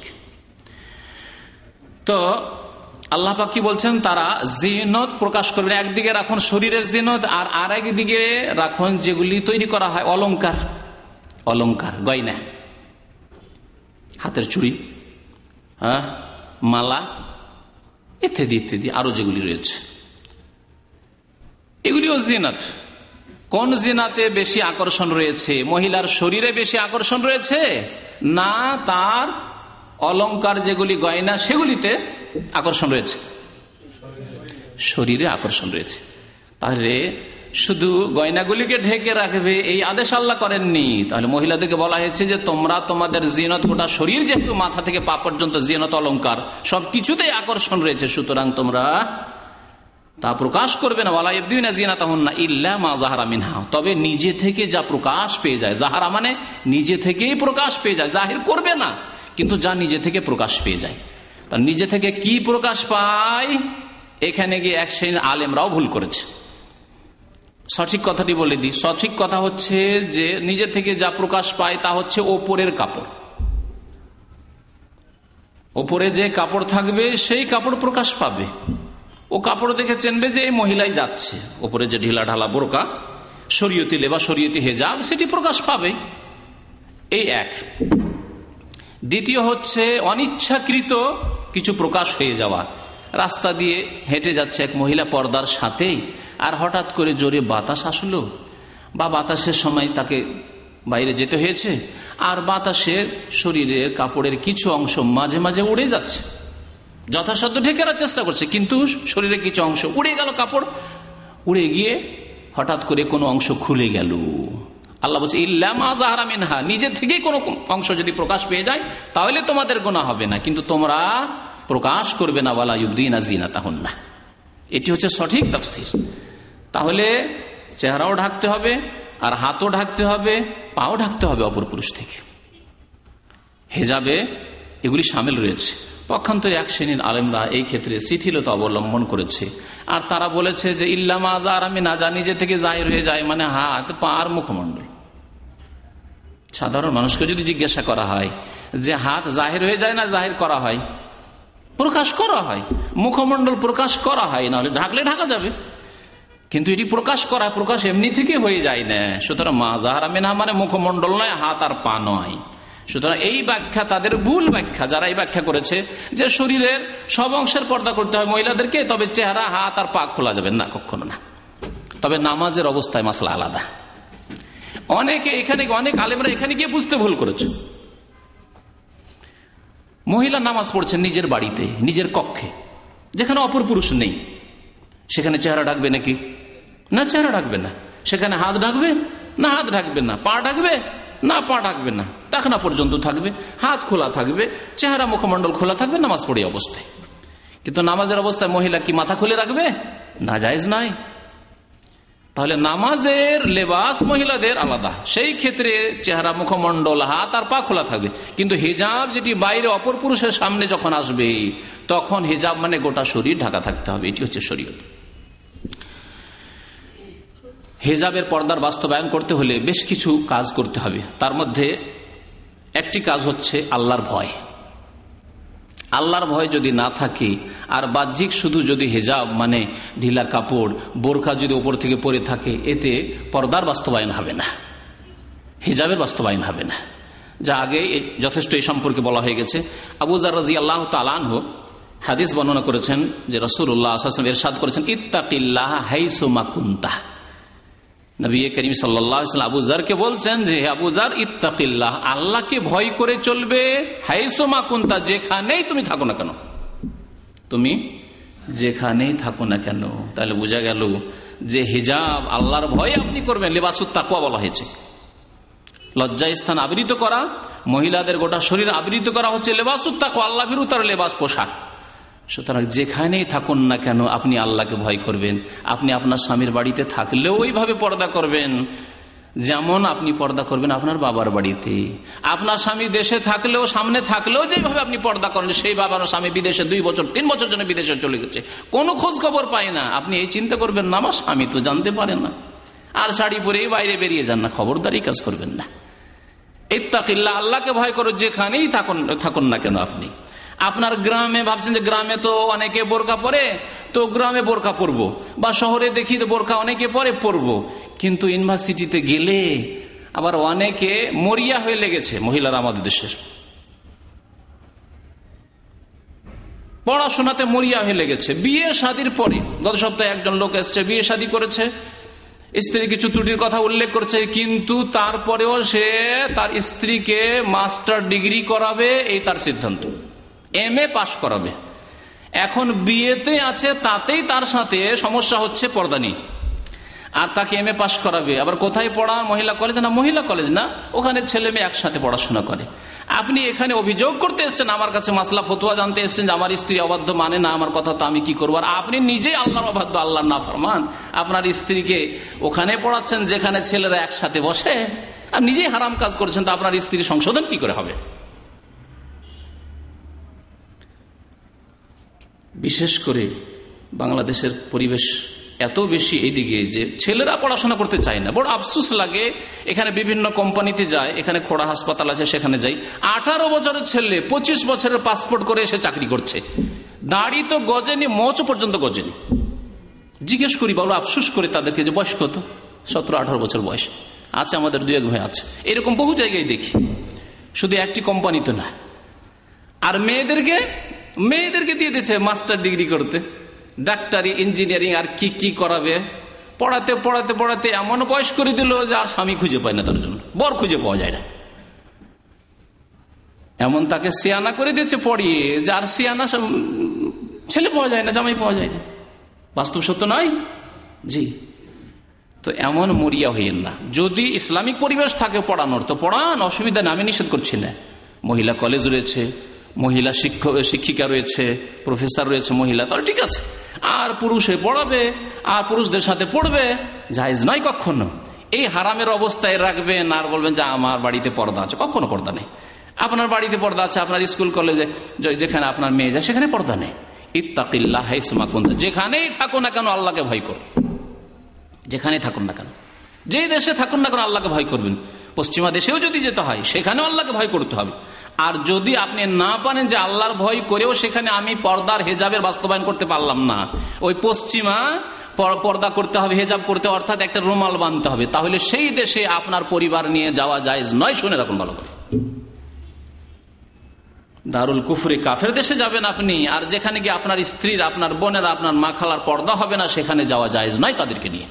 তো আল্লাহ পাক কি বলছেন, তারা জিনত প্রকাশ করবে। একদিকে রাখুন শরীরের জিনত, আর আর একদিকে রাখুন যেগুলি তৈরি করা হয় অলংকার, অলংকার গয়না, হাতের চুড়ি, হ্যাঁ, মালা ইত্যাদি ইত্যাদি আরো যেগুলি রয়েছে, এগুলিও জিনাত। কোন জিনাতে বেশি আকর্ষণ রয়েছে? মহিলার শরীরে বেশি আকর্ষণ রয়েছে, না তার অলংকার যেগুলি গয়না সেগুলিতে আকর্ষণ রয়েছে? শরীরে আকর্ষণ রয়েছে। তাহলে শুধু গয়নাগুলিকে ঢেকে রাখবে এই আদেশ আল্লাহ করেননি। তাহলে মহিলাদেরকে বলা হয়েছে যে তোমরা তোমাদের জিনত, গোটা শরীর যেহেতু মাথা থেকে পা পর্যন্ত জিনত অলংকার সবকিছুতেই আকর্ষণ রয়েছে, সুতরাং তোমরা তা প্রকাশ করবে না। ওয়ালা ইবদিনা জিনাতাহুন্না ইল্লা মা যাহারা মিনহা, তবে নিজে থেকে যা প্রকাশ পেয়ে যায়, যাহারা মানে নিজে থেকেই প্রকাশ পেয়ে যায়, জাহির করবে না, কিন্তু যা নিজে থেকে প্রকাশ পেয়ে যায়। তা নিজে থেকে কি প্রকাশ পায়, এখানে গিয়ে এক শ্রেণীর আলেমরাও ভুল করেছে। সঠিক কথাটি বলে দিই, সঠিক কথা হচ্ছে যে নিজে থেকে যা প্রকাশ পায় তা হচ্ছে ওপরের কাপড়, ওপরে যে কাপড় থাকবে সেই কাপড় প্রকাশ পাবে। ও কাপড় দেখে চিনবে যে এই মহিলাই যাচ্ছে। ওপরে যে ঢিলা ঢালা বোরকা, শরীয়তি লেবা, শরীয়তি হেজাব, সেটি প্রকাশ পাবে। এই এক। দ্বিতীয় হচ্ছে অনিচ্ছাকৃত কিছু প্রকাশ হয়ে যাওয়া। রাস্তা দিয়ে হেঁটে যাচ্ছে এক মহিলা পর্দার সাথেই, আর হঠাৎ করে জোরে বাতাস আসলো, বা বাতাসের সময় তাকে বাইরে যেতে হয়েছে, আর বাতাসে শরীরের কাপড়ের কিছু অংশ মাঝে মাঝে উড়ে যাচ্ছে। যথাসাধ্য ঢেকে রাখার চেষ্টা করছে, কিন্তু শরীরে কিছু অংশ উড়ে গেল, কাপড় উড়ে গিয়ে হঠাৎ করে কোনো অংশ খুলে গেল। আল্লাহ বলছে ইল্লা মা যাহারা মিনহা, নিজে থেকেই কোনো অংশ যদি প্রকাশ পেয়ে যায় তাহলে তোমাদের গুনাহ হবে না, কিন্তু তোমরা প্রকাশ করবে না। ওয়ালা ইউবদিনা জিনাতাহুন্না, এটি হচ্ছে সঠিক তাফসীর। তাহলে চেহারাও ঢাকতে হবে, আর হাতও ঢাকতে হবে, পাও ঢাকতে হবে অপর পুরুষ থেকে। হেজাবে এগুলি শামিল রয়েছে। পক্ষান্তরে এক শ্রেণীর আলেমরা এই ক্ষেত্রে শিথিলতা অবলম্বন করেছে, আর তারা বলেছে যে ইল্লা মা যাহারা মিনহা, যা নিজে থেকে জাহির হয়ে যায়, মানে হাত, পা আর মুখমণ্ডল। সাধারণ মানুষকে যদি জিজ্ঞাসা করা হয় যে হাত জাহির হয়ে যায় না জাহির করা হয়? প্রকাশ করা হয়। মুখমণ্ডল প্রকাশ করা হয়, নাহলে ঢাকলে ঢাকা যাবে, কিন্তু এটি প্রকাশ করা, প্রকাশ এমনি থেকে হয়ে যায় না। সুতরাং মা যাহারা মিনহা মানে মুখমণ্ডল নয়, হাত আর পা নয়। সুতরাং এই ব্যাখ্যা তাদের ভুল ব্যাখ্যা। যারা এই ব্যাখ্যা করেছে যে শরীরের সব অংশের পর্দা করতে হয় মহিলাদেরকে, তবে চেহারা, হাত আর পা খোলা যাবে না, কখনো না। তবে নামাজের অবস্থায় মাসলা আলাদা। অনেকে এখানে, অনেক আলেমরা এখানে গিয়ে বুঝতে ভুল করেছে। মহিলা নামাজ পড়ছেন নিজের বাড়িতে, নিজের কক্ষে, যেখানে অপর পুরুষ নেই, সেখানে চেহারা ঢাকবে নাকি? না, চেহারা ঢাকবে না। সেখানে হাত ঢাকবে না, হাত ঢাকবে না। পা ঢাকবে না, পা ঢাকবে না। টাকনা পর্যন্ত থাকবে, হাত খোলা থাকবে, চেহারা মুখমণ্ডল খোলা থাকবে নামাজ পড়ে অবস্থায়। কিন্তু নামাজের অবস্থায় মহিলা কি মাথা খুলে রাখবে? না, জায়েজ নয়। তাহলে নামাজের লেবাস মহিলাদের আলাদা, সেই ক্ষেত্রে চেহারা, মুখমণ্ডল, হাত আর পা খোলা থাকবে। কিন্তু হিজাব যেটি বাইরে অপর পুরুষের সামনে যখন আসবে, তখন হিজাব মানে গোটা শরীর ঢাকা থাকতে হবে। এটি হচ্ছে শরীয়ত। হিজাবের পর্দার বাস্তবায়ন করতে হলে বেশ কিছু কাজ করতে হবে। তার মধ্যে একটি কাজ হচ্ছে আল্লাহর ভয়। আল্লাহর ভয় যদি না থাকে, আর বাহ্যিক শুধু যদি হিজাব মানে ঢিলা কাপড়, বোরখা যদি উপর থেকে পরে থাকে, এতে পর্দার বাস্তবায়ন হবে না, হিজাবের বাস্তবায়ন হবে না। যা আগে যথেষ্ট এই সম্পর্কে বলা হয়ে গেছে। আবু যার রাদিয়াল্লাহু তাআলা আনহু হাদিস বর্ণনা করেছেন যে রাসূলুল্লাহ সাল্লাল্লাহু আলাইহি ওয়াসাল্লাম ইরশাদ করেছেন, ইত্তাকিল্লাহ হাইসু মা কুনতা। নবী করিম সাল্লাল্লাহু আলাইহি ওয়াসাল্লাম আবু যারকে বলছেন যে হে আবু যার, ইত্তাকিল্লাহ, আল্লাহকে ভয় করে চলবে, হাইসু মা কুনতা, যেখানেই তুমি থাকো না কেন, তুমি যেখানেই থাকো না কেন। তাহলে বোঝা গেল যে হিজাব আল্লাহর ভয় আপনি করবেন। লিবাসুত তাকওয়া বলা হয়েছে, লজ্জা স্থান আবৃত করা, মহিলাদের গোটা শরীর আবৃত করা হচ্ছে লিবাসুত তাকওয়া, আল্লাহ ভীরুতার লেবাস, পোশাক। সুতরাং যেখানেই থাকুন না কেন আপনি আল্লাহকে ভয় করবেন। আপনি আপনার স্বামীর বাড়িতে থাকলেও ওইভাবে পর্দা করবেন, যেমন আপনি পর্দা করবেন আপনার বাবার বাড়িতে। আপনার স্বামী দেশে থাকলেও, সামনে থাকলেও যেভাবে আপনি পর্দা করেন, সেই বাবার স্বামী বিদেশে দুই বছর তিন বছর জন্য বিদেশে চলে গেছে, কোনো খোঁজ খবর পায় না, আপনি এই চিন্তা করবেন না আমার স্বামী তো জানতে পারে না, আর শাড়ি পরেই বাইরে বেরিয়ে যান না, খবরদারি কাজ করবেন না। ইত্তাকিল্লাহ, আল্লাহকে ভয় করো যেখানেই থাকুন থাকুন না কেন। আপনি আপনার গ্রামে ভাবছেন যে গ্রামে তো অনেকে বোরকা পরে, তো গ্রামে বোরকা পরবো, বা শহরে দেখি তো বোরকা অনেকে পরে পরবো, কিন্তু ইউনিভার্সিটিতে গেলে আবার অনেকে মরিয়া হয়ে লেগেছে। মহিলারা আমাদের দেশের পড়াশোনাতে মরিয়া হয়ে লেগেছে, বিয়ে শাদীর পরে। গত সপ্তাহে একজন লোক এসছে, বিয়ে শাদী করেছে, স্ত্রী কিছু ত্রুটির কথা উল্লেখ করছে, কিন্তু তারপরেও সে তার স্ত্রীকে মাস্টার ডিগ্রি করাবে, এই তার সিদ্ধান্ত, এম এ পাশ করাবে। এখন বিয়েতে আছে, তাতেই তার সাথে সমস্যা হচ্ছে পর্দা নিয়ে, আর তাকে এম এ পাশ করাবে। আবার কোথায় পড়া? মহিলা কলেজ না, মহিলা কলেজ না, ওখানে ছেলে মেয়ে একসাথে পড়াশোনা করে। আপনি এখানে অভিযোগ করতে এসছেন, আমার কাছে মাসলা ফতুয়া জানতে এসছেন যে আমার স্ত্রী অবাধ্য মানে না, আমার কথা তো আমি কি করবো। আর আপনি নিজেই আল্লাহর অবাধ্য, আল্লাহর নাফরমান, আপনার স্ত্রীকে ওখানে পড়াচ্ছেন যেখানে ছেলেরা একসাথে বসে, আর নিজেই হারাম কাজ করছেন, তো আপনার স্ত্রী সংশোধন কি করে হবে? বিশেষ করে বাংলাদেশের পরিবেশ এত বেশি এইদিকে যে ছেলেরা পড়াশোনা করতে চায় না। বড় আফসোস লাগে। এখানে বিভিন্ন কোম্পানিতে যায়, এখানে খোড়া হাসপাতাল আছে, সেখানে যাই, আঠারো বছরের ছেলে পঁচিশ বছরের পাসপোর্ট করে এসে চাকরি করছে, দাড়ি তো গজেনি, মোচ পর্যন্ত গজেনি। জিজ্ঞেস করি, বড় আফসোস করে তাদেরকে, যে বয়স কত? সতেরো আঠারো বছর বয়স আছে, আমাদের দুই এক ভাই আছে, এরকম বহু জায়গায় দেখি, শুধু একটি কোম্পানিতে না। আর মেয়েদেরকে মেয়েদেরকে দিয়ে দিচ্ছে মাস্টার ডিগ্রি করতে, ডাক্তারি, ইঞ্জিনিয়ারিং, আর কি কি করাবে। পড়াতে পড়াতে পড়াতে এমন বয়স করে দিল যে আর স্বামী খুঁজে পায় না, তার জন্য বর খুঁজে পাওয়া যায় না। এমন তাকে সিয়ানা করে দিয়েছে পড়িয়ে, যার সিয়ানা ছেলে পাওয়া যায় না, জামাই পাওয়া যায় না। বাস্তব সত্য নয়? জি। তো এমন মরিয়া হইয়েন না। যদি ইসলামিক পরিবেশ থাকে পড়ানোর, তো পড়ান, অসুবিধা না, আমি নিষেধ করছি না। মহিলা কলেজ রয়েছে, মহিলা শিক্ষক শিক্ষিকা রয়েছে, প্রফেসর রয়েছে মহিলা, তাহলে ঠিক আছে। আর পুরুষে পড়াবে, আর পুরুষদের সাথে পড়বে, জায়েজ নয় কখনো। এই হারামের অবস্থায় রাখবেন আর বলবেন যে আমার বাড়িতে পর্দা আছে, কখনো পর্দা নেই। আপনার বাড়িতে পর্দা আছে, আপনার স্কুল কলেজে যেখানে আপনার মেয়ে যায় সেখানে পর্দা নেই। ইত্তাকিল্লাহ হাইসুমা কুনতা, যেখানেই থাকুন না কেন আল্লাহকে ভয় করুন, যেখানেই থাকুন না কেন, যে দেশে থাকুন না কেন আল্লাহকে ভয় করবেন। পশ্চিমা দেশেও যদি যেতে হয় সেখানেও আল্লাহকে ভয় করতে হবে। আর যদি আপনি না পারেন যে আল্লাহর ভয় করেও সেখানে আমি পর্দার হেজাবের বাস্তবায়ন করতে পারলাম না, ওই পশ্চিমা পর্দা করতে হবে, হেজাব করতে, অর্থাৎ একটা রুমাল বাঁধতে হবে, তাহলে সেই দেশে আপনার পরিবার নিয়ে যাওয়া জায়েজ নয়। শুনে রাখুন ভালো করে, দারুল কুফরি কাফের দেশে যাবেন আপনি, আর যেখানে গিয়ে আপনার স্ত্রীর, আপনার বোনের, আপনার মা খালার পর্দা হবে না, সেখানে যাওয়া জায়েজ নয় তাদেরকে নিয়ে।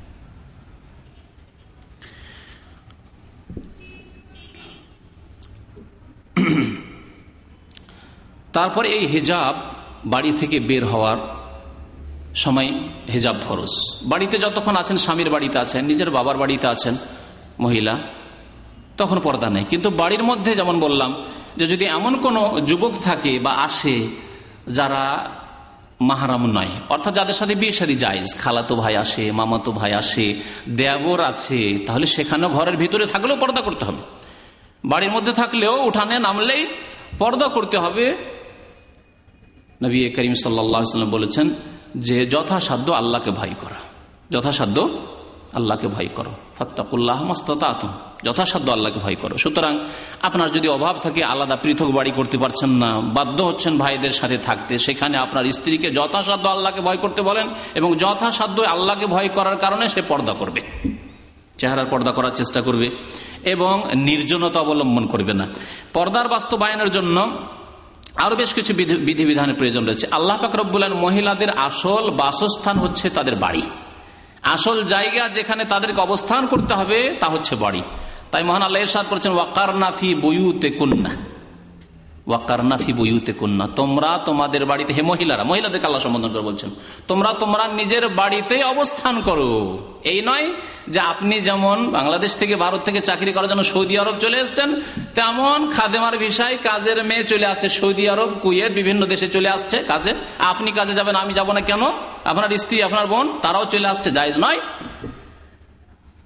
তারপরে এই হিজাব, বাড়ি থেকে বের হওয়ার সময় হিজাব ফরজ। বাড়িতে যতক্ষণ আছেন, স্বামীর বাড়িতে আছেন, নিজের বাবার বাড়িতে আছেন মহিলা, তখন পর্দা নেই। কিন্তু বাড়ির মধ্যে যেমন বললাম যে যদি এমন কোনো যুবক থাকে বা আসে যারা মাহরাম নয়, অর্থাৎ যাদের সাথে বিয়ে শাদী জায়েজ, খালাতো ভাই আসে, মামাতো ভাই আসে, দেবর আছে, তাহলে সেখানেও ঘরের ভিতরে থাকলেও পর্দা করতে হবে। বাড়ির মধ্যে থাকলেও উঠানে নামলেই পর্দা করতে হবে। নবী করিম সাল্লাল্লাহু আলাইহি ওয়াসাল্লাম বলেছেন যে যথাসাধ্য আল্লাহকে ভয় করা, যথাসাধ্য আল্লাহকে ভয় করো, ফাত্তাকুল্লাহ মাস্তাতাতুম, যথাসাধ্য আল্লাহকে ভয় করো। সুতরাং আপনার যদি অভাব থাকে, আলাদা পৃথক বাড়ি করতে পারছেন না, বাধ্য হচ্ছেন ভাইদের সাথে থাকতে, সেখানে আপনার স্ত্রীকে যথাসাধ্য আল্লাহকে ভয় করতে বলেন, এবং যথাসাধ্য আল্লাহকে ভয় করার কারণে সে পর্দা করবে, চেহারার পর্দা করার চেষ্টা করবে এবং নির্জনতা অবলম্বন করবে না। পর্দার বাস্তবায়নের জন্য আরো বেশ কিছু বিধিবিধানের প্রয়োজন রয়েছে। আল্লাহ পাক রব্বুল আলামিন মহিলাদের আসল বাসস্থান হচ্ছে তাদের বাড়ি, আসল জায়গা যেখানে তাদেরকে অবস্থান করতে হবে তা হচ্ছে বাড়ি। তাই মহান আল্লাহ ইরশাদ করেছেন ওয়াকারনা ফি বুয়ুতিকুন্না, ওয়াকারনা ফি বুয়ুতিকুন্না, তোমরা তোমাদের বাড়িতে, হে মহিলারা, মহিলাদেরকে আল্লাহ সম্বোধন করে বলছেন তোমরা তোমরা নিজের বাড়িতে অবস্থান করো। এই নয় যে আপনি যেমন বাংলাদেশ থেকে, ভারত থেকে চাকরি করার জন্য সৌদি আরব চলে এসছেন, তেমন খাদেমার ভিসায় কাজের মেয়ে চলে আসছে সৌদি আরব, কুয়েত, বিভিন্ন দেশে চলে আসছে কাজে, আপনি কাজে যাবেন, আমি যাব না কেন? আপনার স্ত্রী, আপনার বোন, তারাও চলে আসছে, জায়েজ নয়।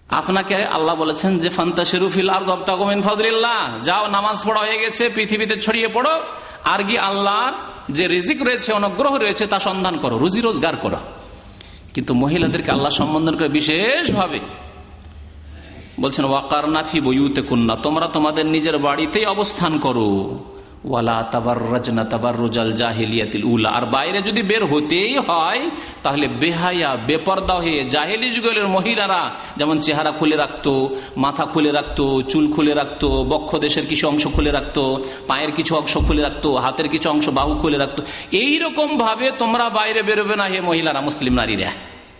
আপনাকে আল্লাহ বলেছেন যে ফান্তাশিরু ফিল আরদি ওয়াবতাগু মিন ফাদলিল্লাহ, যাও নামাজ পড়া হয়ে গেছে, পৃথিবীতে ছড়িয়ে পড়ো, আর কি আল্লাহর যে রিজিক রয়েছে, অনুগ্রহ রয়েছে, তা সন্ধান করো, রুজি রোজগার করো। কিন্তু মহিলাদেরকে আল্লাহ সম্বোধন করে বিশেষ ভাবে বলছেন ওয়াকারনা ফি বুয়ুতিকুন্না, তোমরা তোমাদের নিজের বাড়িতেই অবস্থান করো, ওয়ালা তাবাররাজনা তাবাররুজাল জাহিলিয়াতিল উলা, আর বাইরে যদি বের হতেই হয় তাহলে বেহায়া বেপরদা হয়ে জাহেলি যুগের মহিলারা যেমন চেহারা খুলে রাখতো, মাথা খুলে রাখতো, চুল খুলে রাখতো, বক্ষ দেশের কিছু অংশ খুলে রাখতো, পায়ের কিছু অংশ খুলে রাখতো, হাতের কিছু অংশ বাহু খুলে রাখতো, এইরকম ভাবে তোমরা বাইরে বেরোবে না হে মহিলারা, মুসলিম নারীরা।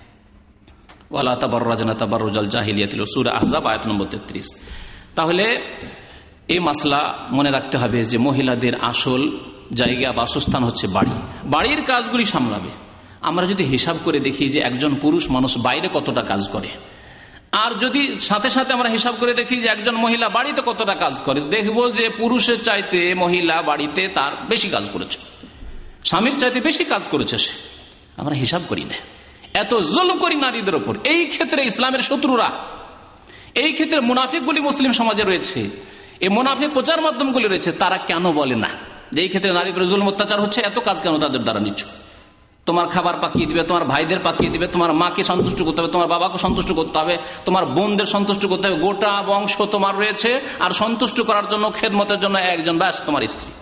ওয়ালা তাবাররাজনা তাবাররুজাল জাহিলিয়াতিল সূরা আহজাব আয়াত নম্বর তেত্রিশ। তাহলে এই মাসলা মনে রাখতে হবে যে মহিলাদের আসল জায়গা বাসস্থান হচ্ছে বাড়ি, বাড়ির কাজগুলি সামলাবে। আমরা যদি হিসাব করে দেখি যে একজন পুরুষ মানুষ বাইরে কতটা কাজ করে, আর যদি সাথে সাথে আমরা হিসাব করে দেখি যে একজন মহিলা বাড়িতে কতটা কাজ করে, দেখব যে পুরুষের চাইতে মহিলা বাড়িতে তার বেশি কাজ করেছে, স্বামীর চাইতে বেশি কাজ করেছে সে। আমরা হিসাব করি না, এত জুলুম করি নারীদের ওপর। এই ক্ষেত্রে ইসলামের শত্রুরা, এই ক্ষেত্রে মুনাফিকগুলি মুসলিম সমাজে রয়েছে, এই মুনাফিক প্রচার মাধ্যমগুলি রয়েছে, তারা কেন বলে না যে এই ক্ষেত্রে নারীদের জুলুম অত্যাচার হচ্ছে, এত কাজ কেন তাদের দ্বারা নিচ্ছ? তোমার খাবার পাকিয়ে দিবে, তোমার ভাইদের পাকিয়ে দিবে, তোমার মাকে সন্তুষ্ট করতে হবে, তোমার বাবাকে সন্তুষ্ট করতে হবে, তোমার বোনদের সন্তুষ্ট করতে হবে, গোটা বংশ তোমার রয়েছে, আর সন্তুষ্ট করার জন্য খেদমতের জন্য একজন ব্যাস তোমার স্ত্রী।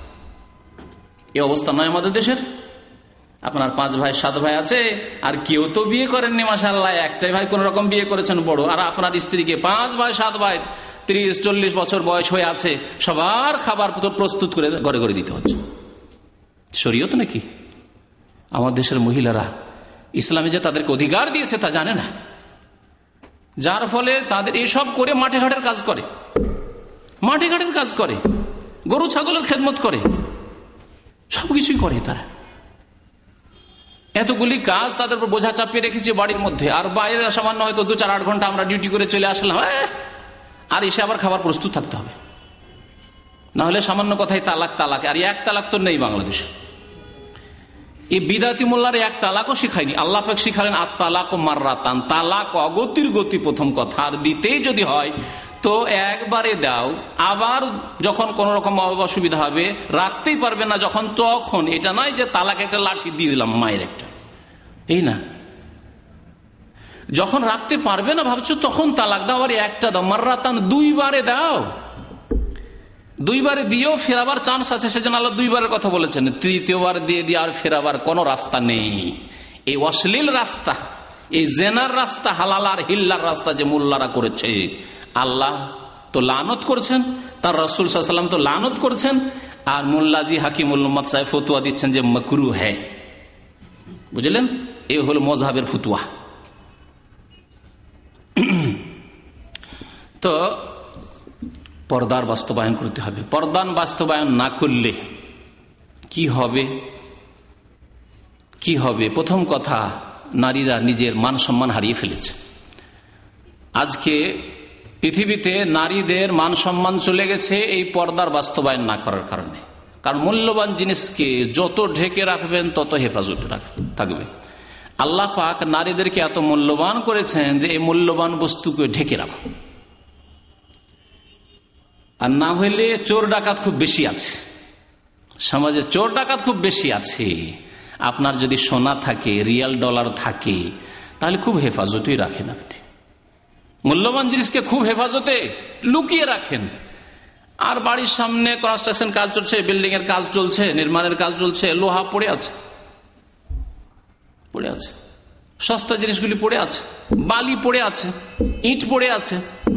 এই অবস্থা নয় আমাদের দেশের। আপনার পাঁচ ভাই সাত ভাই আছে, আর কেউ তো বিয়ে করেননি মাশাআল্লাহ, একটাই ভাই কোন রকম বিয়ে করেছেন বড়, আর আপনার স্ত্রীকে পাঁচ ভাই সাত ভাই ত্রিশ চল্লিশ বছর বয়স হয়ে আছে, সবার খাবার প্রস্তুত করে ঘরে ঘরে দিতে হচ্ছে। শরীয়ত নাকি? আমার দেশের মহিলারা ইসলামে যে তাদেরকে অধিকার দিয়েছে তা জানে না, যার ফলে তাদের এসব করে মাঠে ঘাটের কাজ করে, মাঠে ঘাটের কাজ করে, গরু ছাগলের খেদমত করে, সবকিছুই করে তারা। এতগুলি কাজ তাদের উপর বোঝা চাপিয়ে রেখেছে বাড়ির মধ্যে, আর বাইরে সামান্য হয়তো দু চার আট ঘন্টা আমরা ডিউটি করে চলে আসলাম, আর এসে আবার খাবার প্রস্তুত থাকতে হবে, না হলে সামান্য কথাই তালাক তালাক। আর এক তালাক তো নেই বাংলাদেশ। এই বিদাতি মোল্লার এক তালাকও শিখায়নি, আল্লাহ পাক শিখালেন আত তালাক ও মাররাতান, তালাক অগতির গতি প্রথম কথা, আর দিতেই যদি হয় তো একবারে দাও, আবার যখন কোন রকম অসুবিধা হবে রাখতেই পারবে না যখন, তখন। এটা নয় যে তালাক একটা লাঠি দিয়ে দিলাম মায়ের একটা, এই না, যখন রাখতে পারবে না ভাবছো তখন তালাক দাও, আর একটা দাও। মাররাতান দুইবারে দাও, দুইবারে দিয়েও ফেরাবার চান্স আছে, সেজন্য আল্লাহ দুইবারের কথা বলেছেন। তৃতীয়বার দিয়ে দিয়ে আর ফেরাবার কোনো রাস্তা নেই। এই অশ্লীল রাস্তা, এই জেনার রাস্তা, হালাল আর হিল্লার রাস্তা যে মোল্লারা করেছে, আল্লাহ তো লানত করছেন, তার রাসূল সাল্লাল্লাহু আলাইহি ওয়াসাল্লাম তো লানত করছেন, আর মোল্লাজি হাকিমুল উম্মাত সাহেব ফতোয়া দিচ্ছেন যে মাকরুহ হ্যায়। বুঝলেন? এই হলো মযহাবের ফতোয়া। তো পর্দার বাস্তবায়ন করতে হবে। পর্দার বাস্তবায়ন না করলে কি হবে? কি হবে? প্রথম কথা, নারীরা নিজের মান সম্মান হারিয়ে ফেলেছে। আজকে পৃথিবীতে নারীদের মান সম্মান চলে গেছে এই পর্দার বাস্তবায়ন না করার কারণে। কারণ মূল্যবান জিনিসকে যত ঢেকে রাখবেন তত হেফাজতে থাকবে। আল্লাহ পাক নারীদেরকে এত মূল্যবান করেছেন যে এই মূল্যবান বস্তুকে ঢেকে রাখো, আর না হইলে চোর ডাকাত খুব বেশি আছে সমাজে, চোর ডাকাত খুব বেশি আছে। আপনার যদি সোনা থাকে, রিয়াল ডলার থাকে, তাহলে খুব হেফাজতেই রাখেন, আপনি মূল্যবান জিনিসকে খুব হেফাজতে লুকিয়ে রাখেন। আর বাড়ির সামনে কনস্ট্রাকশন কাজ চলছে, বিল্ডিং এর কাজ চলছে, নির্মাণের কাজ চলছে, লোহা পড়ে আছে, পড়ে আছে, সস্তা জিনিসগুলি পড়ে আছে, বালি পড়ে আছে, ইট পড়ে আছে।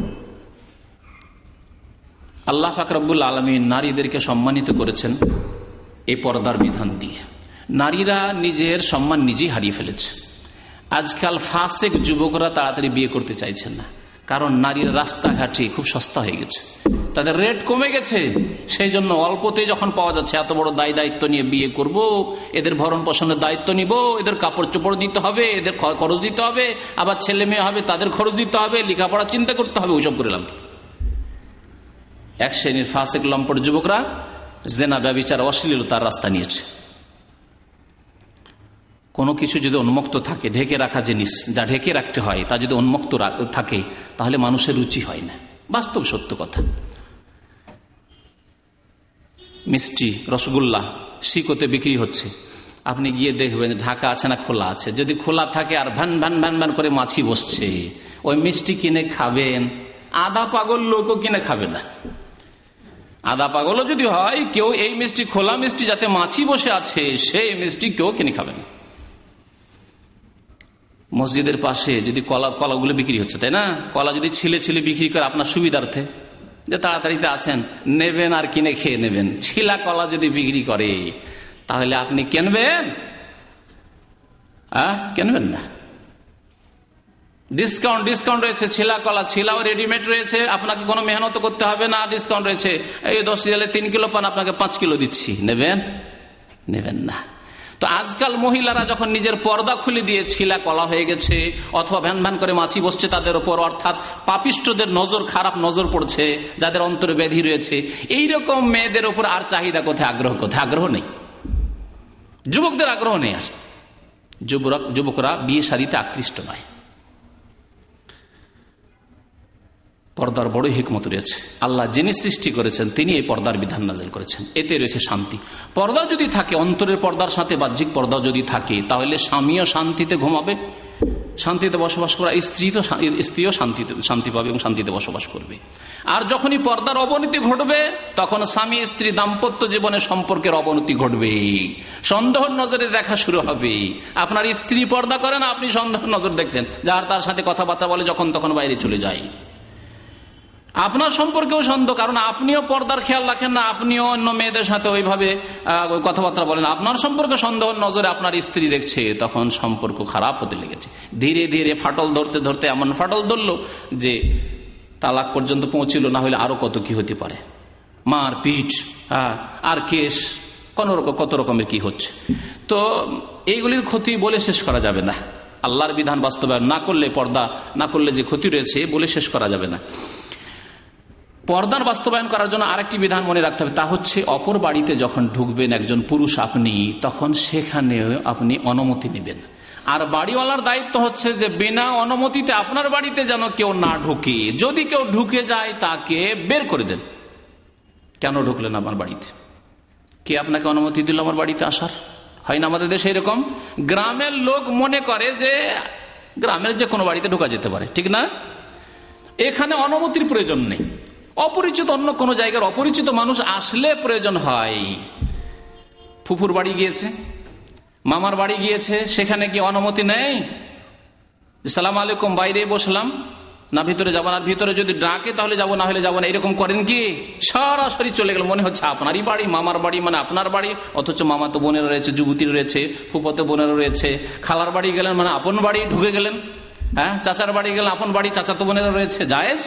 আল্লাহ পাক রব্বুল আলামিন নারীদেরকে সম্মানিত করেছেন এই পর্দার বিধান দিয়ে। নারীরা নিজের সম্মান নিজেই হারিয়ে ফেলেছে। আজকাল ফাসেক যুবকরা তাড়াতাড়ি বিয়ে করতে চাইছেন না, কারণ নারীর রাস্তাঘাটে খুব সস্তা হয়ে গেছে, তাদের রেট কমে গেছে। সেই জন্য অল্পতেই যখন পাওয়া যাচ্ছে, এত বড় দায় দায়িত্ব নিয়ে বিয়ে করব, এদের ভরণ পোষণের দায়িত্ব নিব, এদের কাপড় চোপড় দিতে হবে, এদের খরচ দিতে হবে, আবার ছেলে মেয়ে হবে তাদের খরচ দিতে হবে, লেখাপড়া চিন্তা করতে হবে, ওইসব করে লাভ কি? এক শ্রেণীর ফাসেক লম্পট যুবকরা জেনা, ব্যভিচার, অশ্লীলতার রাস্তা নিয়েছে। কোনো কিছু যদি উন্মুক্ত থাকে, ঢেকে রাখা জিনিস যা ঢেকে রাখতে হয় তা যদি উন্মুক্ত থাকে তাহলে মানুষের রুচি হয় না। বাস্তব সত্য কথা। মিষ্টি রসগোল্লা শিকোতে বিক্রি হচ্ছে, আপনি গিয়ে দেখবেন ঢাকা আছে না খোলা আছে। যদি খোলা থাকে আর ভ্যান ভ্যান ভ্যান ভ্যান করে মাছি বসছে, ওই মিষ্টি কিনে খাবেন? আধা পাগল লোকও কিনে খাবে না। আধা পাগলও যদি হয় কেউ এই মিষ্টি, খোলা মিষ্টি যাতে মাছি বসে আছে সেই মিষ্টি কেউ কিনে খাবেন। মসজিদের পাশে যদি কলা কলাগুলো বিক্রি হচ্ছে, তাই না, কলা যদি ছিলে ছিলে বিক্রি করে আপনার সুবিধার্থে, যে তাড়াতাড়িতে আছেন নেবেন আর কিনে খেয়ে নেবেন, ছিলা কলা যদি বিক্রি করে তাহলে আপনি কিনবেন? আহ কিনবেন না। ডিসকাউন্ট ডিসকাউন্ট রয়েছে, ছিলা কলা ছিলাও রেডিমেড রয়েছে, আপনাকে কোনো মেহনত করতে হবে না, ডিসকাউন্ট রয়েছে, এই দশ রিয়ালে তিন কিলো পান আপনাকে পাঁচ কিলো দিচ্ছি, নেবেন? নেবেন না। তো আজকাল মহিলারা যখন নিজের পর্দা খুলে দিয়ে ছিলা কলা হয়ে গেছে অথবা ভ্যান ভ্যান করে মাছি বসছে তাদের ওপর, অর্থাৎ পাপিষ্ঠদের নজর, খারাপ নজর পড়ছে, যাদের অন্তরে ব্যাধি রয়েছে, এইরকম মেয়েদের ওপর আর চাহিদা কোথায়, আগ্রহ কোথায়? আগ্রহ নেই। যুবকদের আগ্রহ নেই, আর যুবক যুবকরা বিয়ে শাদীতে আকৃষ্ট নয়। পর্দার বড় হিকমত রয়েছে। আল্লাহ যিনি সৃষ্টি করেছেন তিনি এই পর্দার বিধান নাযিল করেছেন, এতে রয়েছে শান্তি। পর্দা যদি থাকে, অন্তরের পর্দার সাথে বাহ্যিক পর্দা যদি থাকে, তাহলে স্বামীও শান্তিতে ঘুমাবে, শান্তিতে বসবাস করা, স্ত্রী তো স্ত্রীও শান্তিতে শান্তি পাবে এবং শান্তিতে বসবাস করবে। আর যখনই পর্দার অবনতি ঘটবে তখন স্বামী স্ত্রী দাম্পত্য জীবনে সম্পর্কের অবনতি ঘটবে, সন্দেহ নজরে দেখা শুরু হবে। আপনার স্ত্রী পর্দা করে না, আপনি সন্দেহ নজর দেখছেন, যার তার সাথে কথাবার্তা বলে, যখন তখন বাইরে চলে যায়। আপনার সম্পর্কেও সন্দেহ, কারণ আপনিও পর্দার খেয়াল রাখেন না, আপনিও অন্য মেয়েদের সাথে ওইভাবে কথাবার্তা বলেন, আপনার সম্পর্কে সন্দেহ নজরে আপনার স্ত্রী দেখছে, তখন সম্পর্ক খারাপ হতে লেগেছে। ধীরে ধীরে ফাটল ধরতে ধরতে এমন ফাটল ধরলো যে তালাক পর্যন্ত পৌঁছিল, না হলে আরো কত কি হতে পারে, মার পিঠ, হ্যাঁ, আর কেস, কোন রকম কত রকমের কি হচ্ছে। তো এইগুলির ক্ষতি বলে শেষ করা যাবে না। আল্লাহর বিধান বাস্তবায়ন না করলে, পর্দা না করলে যে ক্ষতি রয়েছে বলে শেষ করা যাবে না। পর্দার বাস্তবায়ন করার জন্য আরেকটি বিধান মনে রাখতে হবে, তা হচ্ছে অপর বাড়িতে যখন ঢুকবেন একজন পুরুষ আপনি, তখন সেখানে আপনি অনুমতি নেবেন। আর বাড়িওয়ালার দায়িত্ব হচ্ছে যে বিনা অনুমতিতে আপনার বাড়িতে যেন কেউ না ঢুকে, যদি কেউ ঢুকে যায় তাকে বের করে দেন। কেন ঢুকলেন আমার বাড়িতে? কে আপনাকে অনুমতি দিল আমার বাড়িতে আসার? হয় না আমাদের দেশে এরকম? গ্রামের লোক মনে করে যে গ্রামের যে কোনো বাড়িতে ঢোকা যেতে পারে, ঠিক না? এখানে অনুমতির প্রয়োজন নেই। অপরিচিত অন্য কোনো জায়গার অপরিচিত মানুষ আসলে প্রয়োজন হয়। ফুফুর বাড়ি গিয়েছে, মামার বাড়ি গিয়েছে, সেখানে কি অনুমতি নেই? সালাম আলাইকুম, বাইরে বসলাম, না ভিতরে যাবো না, ভিতরে যদি ডাকে তাহলে যাবো, না হলে যাবো না, এরকম করেন কি? সরাসরি চলে গেল, মনে হচ্ছে আপনারই বাড়ি, মামার বাড়ি মানে আপনার বাড়ি, অথচ মামা তো বোনেরা রয়েছে, যুবতী রয়েছে, ফুফাতো বোনেরা রয়েছে। খালার বাড়ি গেলেন মানে আপন বাড়ি ঢুকে গেলেন, হ্যাঁ, চাচার বাড়ি গেলেন আপন বাড়ি, চাচাতো বোনেরা রয়েছে, জায়েজ?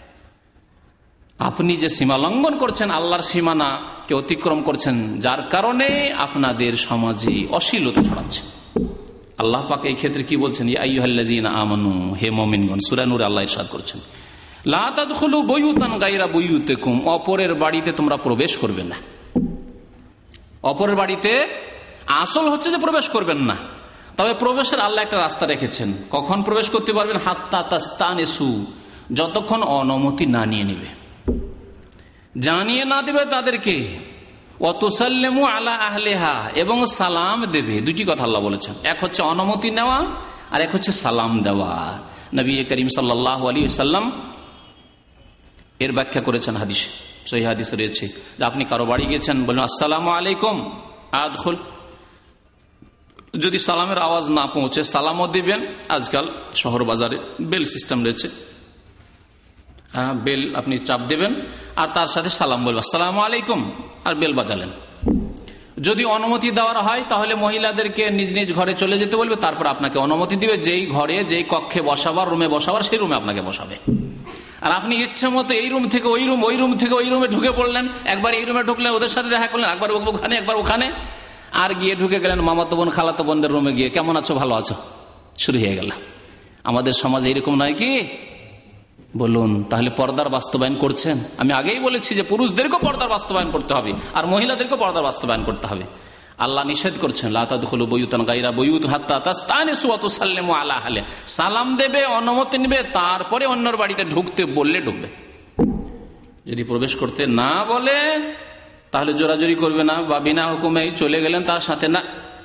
আপনি যে সীমা লঙ্ঘন করছেন, আল্লাহর সীমানাকে অতিক্রম করছেন, যার কারণে আপনাদের সমাজে অশ্লীলতা ছড়াচ্ছে। আল্লাহ পাক এই ক্ষেত্রে কি বলছেন? ইয়া আইয়ুহাল্লাযীনা আমানু, হে মুমিনগণ, সূরা নূরে আল্লাহ ইরশাদ করছেন, লা তাদখুলু বুয়ুতান গায়রা বুয়ুতিকুম, অপরের বাড়িতে তোমরা প্রবেশ করবে না। অপরের বাড়িতে আসল হচ্ছে যে প্রবেশ করবেন না, তবে প্রবেশের আল্লাহ একটা রাস্তা রেখেছেন। কখন প্রবেশ করতে পারবেন? হাত্তা তাস্তানিসু, যতক্ষণ অনুমতি না নিয়ে নেবে, জানিয়ে না দেবে তাদেরকে। ওয়াতুসাল্লিমু আলা আহলিহা, এবং সালাম দেবে। দুটি কথা আল্লাহ বলেছেন, এক হচ্ছে অনুমতি নেওয়া আর এক হচ্ছে সালাম দেওয়া। নবী করিম সাল্লাল্লাহু আলাইহি ওয়াসাল্লাম এর ব্যাখ্যা করেছেন হাদিসে, সহিহ হাদিসে রয়েছে যে আপনি কারো বাড়ি গেছেন, বললেন আসসালামু আলাইকুম আদখুল, যদি সালামের আওয়াজ না পৌঁছে সালামও দিবেন। আজকাল শহর বাজারে বেল সিস্টেম রয়েছে, হ্যাঁ, বেল আপনি চাপ দেবেন আর তার সাথে সালাম বলবেন, আসসালামু আলাইকুম, আর বেল বাজালেন। যদি অনুমতি দেওয়ার হয় তাহলে মহিলাদেরকে নিজ নিজ ঘরে চলে যেতে বলবে, তারপর আপনাকে অনুমতি দিবে, যেই ঘরে যেই কক্ষে বসাবার, রুমে বসাবার, সেই রুমে আপনাকে বসাবে। আর আপনি ইচ্ছে মতো এই রুম থেকে ওই রুম, ওই রুম থেকে ওই রুমে ঢুকে পড়লেন, একবার এই রুমে ঢুকলেন, ওদের সাথে দেখা করলেন, একবার ওখানে একবার ওখানে, আর গিয়ে ঢুকে গেলেন মামাতো বোন খালাতো বোনদের রুমে গিয়ে, কেমন আছো, ভালো আছো, শুরু হয়ে গেল। আমাদের সমাজে এরকম নয় কি? বলুন, তাহলে পর্দার বাস্তবায়ন করছেন? আমি আগেই বলেছি যে পুরুষদেরকেও পর্দার বাস্তবায়ন করতে হবে আর মহিলাদেরকেও পর্দার বাস্তবায়ন করতে হবে। আল্লাহ নিষেধ করছেন লা তাদখুলু বুয়ুতান গায়রা বুয়ুত হাত্তা তাস্তানিসু ওয়া তুসাল্লিমু আলা আহলিহা, সালাম দেবে, অনুমতি নেবে, তারপরে অন্যর বাড়িতে ঢুকতে বললে ঢুকবে। যদি প্রবেশ করতে না বলে তাহলে জোরাজোরি করবে না, বা বিনা হুকুমে চলে গেলেন তার সাথে, না।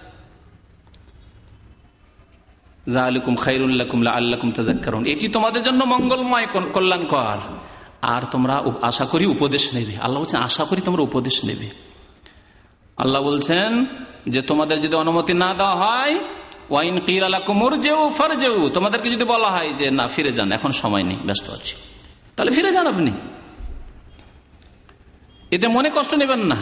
যালিকুম খায়রুল লাকুম লাআল্লাকুম তাযাক্কারুন, এটি তোমাদের জন্য মঙ্গলময়, কল্যাণকর। আর তোমরা আশা করি উপদেশ নেবে। আল্লাহ বলছেন আশা করি তোমরা উপদেশ নেবে। আল্লাহ বলছেন যে তোমাদের যদি অনুমতি না দেওয়া হয়, ওয়াইন কিলা লাকুম উরজিউ ফারজিউ, তোমাদেরকে যদি বলা হয় যে না ফিরে যান, এখন সময় নেই, ব্যস্ত আছি, তাহলে ফিরে যান আপনি। এতে মনে কষ্ট নেবেন না।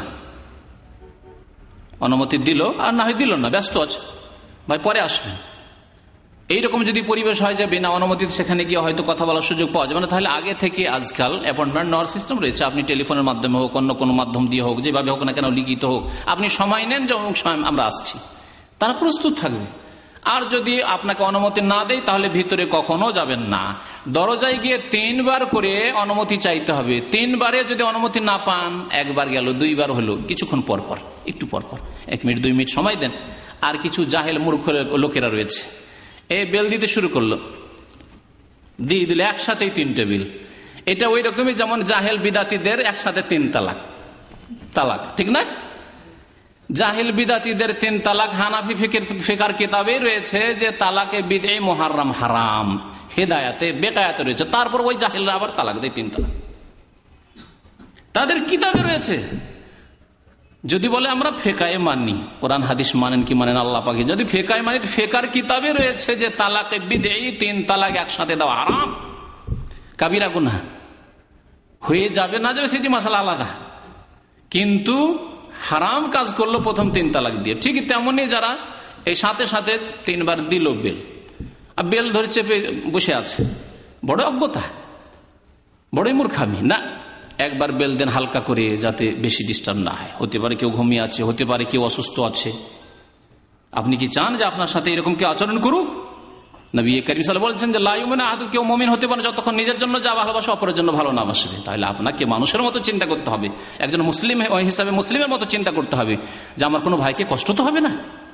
অনুমতি দিল আর না হয় দিল না, ব্যস্ত আছে ভাই, পরে আসবেন। এইরকম যদি পরিবেশ হয় যে বিনা অনুমতিতে সেখানে গিয়ে হয়তো কথা বলার সুযোগ পাওয়া যাবে না, তাহলে আগে থেকে আজকাল অ্যাপয়েন্টমেন্ট নেওয়ার সিস্টেম রয়েছে। আপনি টেলিফোনের মাধ্যমে হোক, অন্য কোনো মাধ্যম দিয়ে হোক, যেভাবে হোক না কেন, লিখিত হোক, আপনি সময় নেন যে অমুক সময় আমরা আসছি, তারা প্রস্তুত থাকবে। আর যদি আপনাকে অনুমতি না দেয় তাহলে ভিতরে কখনো যাবেন না। দরজায় গিয়ে তিনবার করে অনুমতি চাইতে হবে। তিনবারে যদি অনুমতি না পান, একবার গেল, দুইবার হলো, কিছুক্ষণ পর পর, একটু পর পর এক মিনিট দুই মিনিট সময় দেন। আর কিছু জাহেল মূর্খ লোকেরা রয়েছে, এই বেল দিতে শুরু করলো, দিয়ে দিলে একসাথেই তিনটে বিল। এটা ওই রকমই যেমন জাহেল বিদাতিদের একসাথে তিন তালাক, তালাক ঠিক না? জাহিল বিদাতিদের তিন তালাক হানাফি ফিকার কিতাবে রয়েছে যে তালাকে বিদঈ মুহাররাম হারাম, হেদায়াতে বেকায়াতে রয়েছে। তারপর ওই জাহিলরা আবার তালাক দেয় তিন তালাক, তাদের কিতাবে রয়েছে। যদি বলে আমরা ফেকায়ে মানি, কোরআন হাদিস মানেন কি মানেন আল্লাহ পাকে, যদি ফেকায়ে মানি, ফেকার কিতাবে রয়েছে যে তালাকে বিদঈ, তিন তালাক একসাথে দেওয়া হারাম, কাবিরা গুনাহ হয়ে যাবে না যাবে সেটি মাসালা আলাদা, কিন্তু হারাম কাজ করলো প্রথম তিন তালাক দিয়ে। ঠিক তেমনি যারা এই সাথে সাথে তিনবার দিল বেল, আর বেল ধরে চেপে বসে আছে, বড় অজ্ঞতা, বড়ই মূর্খামি। না, একবার বেল দেন হালকা করে, যাতে বেশি ডিস্টার্ব না হয়। হতে পারে কেউ ঘুমিয়ে আছে, হতে পারে কেউ অসুস্থ আছে। আপনি কি চান যে আপনার সাথে এরকম কেউ আচরণ করুক? নবী করিম সাল্লাল্লাহু আলাইহি ওয়াসাল্লাম বলছেন যে লা ইউমিনু আহাদুকুম, কেউ মুমিন হতে পারে যতক্ষণ নিজের জন্য যা ভালোবাসে অপরের জন্য ভালো না বাসবে। তাহলে আপনাকে মানুষের মতো চিন্তা করতে হবে, একজন মুসলিম হিসাবে মুসলিমের মতো চিন্তা করতে হবে যে আমার কোনো ভাইকে কষ্ট তো হবে না।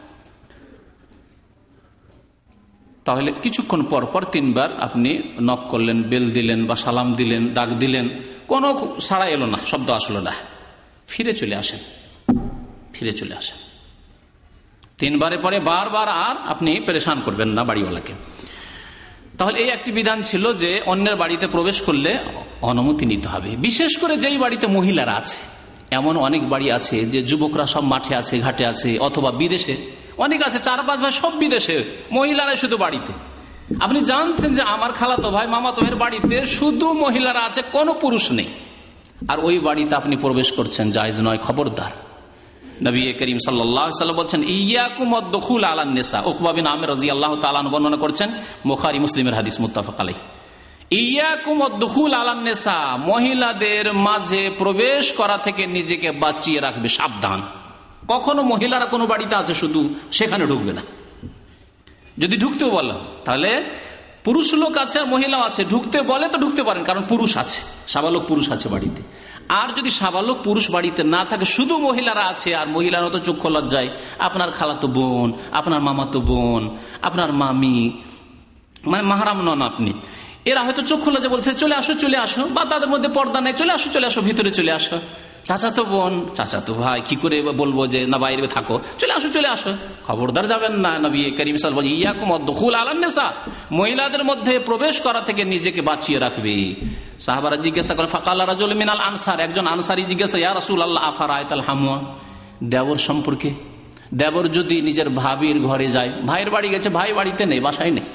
তাহলে কিছুক্ষণ পর পর তিনবার আপনি নক করলেন, বেল দিলেন বা সালাম দিলেন, ডাক দিলেন, কোনো সাড়া এলো না, শব্দ আসলো না, ফিরে চলে আসেন, ফিরে চলে আসেন। তিনবারে পরে বারবার আর আপনি পেরেশান করবেন না বাড়িওয়ালাকে। তাহলে এই একটি বিধান ছিল যে অন্যের বাড়িতে প্রবেশ করলে অনুমতি নিতে হবে, বিশেষ করে যেই বাড়িতে মহিলারা আছে। এমন অনেক বাড়ি আছে যে যুবকরা সব মাঠে আছে, ঘাটে আছে, অথবা বিদেশে অনেক আছে, চার পাঁচ ভাই সব বিদেশে, মহিলারা শুধু বাড়িতে। আপনি জানছেন যে আমার খালাতো ভাই মামাতো ভাইয়ের বাড়িতে শুধু মহিলারা আছে, কোনো পুরুষ নেই, আর ওই বাড়িতে আপনি প্রবেশ করছেন, জায়েজ নয়, খবরদার। নবী করিম সাল্লাল্লাহু আলাইহি ওয়াসাল্লাম বলেন ইয়্যাকুম ওয়াদ-দুখুল আলান নিসা। উকবা বিন আমির রাদিয়াল্লাহু তাআলা আনহু বর্ণনা করেছেন, বুখারী মুসলিমের হাদিস, মুত্তাফাক আলাইহি। ইয়্যাকুম ওয়াদ-দুখুল আলান নিসা, মহিলাদের মাঝে প্রবেশ করা থেকে নিজেকে বাঁচিয়ে রাখবে, সাবধান। কখনো মহিলারা কোনো বাড়িতে আছে শুধু সেখানে ঢুকবে না। যদি ঢুকতে বলো তাহলে পুরুষ লোক আছে আর মহিলাও আছে, ঢুকতে বলে তো ঢুকতে পারেন, কারণ পুরুষ আছে, সাবালক পুরুষ আছে বাড়িতে। আর যদি সাবালক পুরুষ বাড়িতে না থাকে, শুধু মহিলারা আছে, আর মহিলারা তো চক্ষু লজ্জায় আপনার খালাতো বোন, আপনার মামাতো বোন, আপনার মামি, মানে মাহারাম নন আপনি, এরা হয়তো চক্ষু লজ্জা বলছে চলে আসো চলে আসো, বা তাদের মধ্যে পর্দা নেই, চলে আসো চলে আসো ভিতরে চলে আসো। চাচাতো বোন, চাচাতো ভাই, কি করে বলবো যে না বাইরে থাকো, চলে আসো চলে আসো, খবরদার যাবেন না। নবী করিম সাল্লাল্লাহু আলাইহি ওয়াসাল্লাম ইয়াকুম ওয়াদ-দুখুল আলান নিসা, মহিলাদের মধ্যে প্রবেশ করা থেকে নিজেকে বাঁচিয়ে রাখবে। সাহাবারা জিজ্ঞাসা করে, ফাকালা রাজুল মিনাল আনসার, একজন আনসারী জিজ্ঞাসা, ইয়া রাসূলুল্লাহ আফারাআইতাল হামওয়া, দেবর সম্পর্কে। দেবর যদি নিজের ভাবির ঘরে যায়, ভাইয়ের বাড়ি গেছে, ভাই বাড়িতে নেই, বাসায় নেই,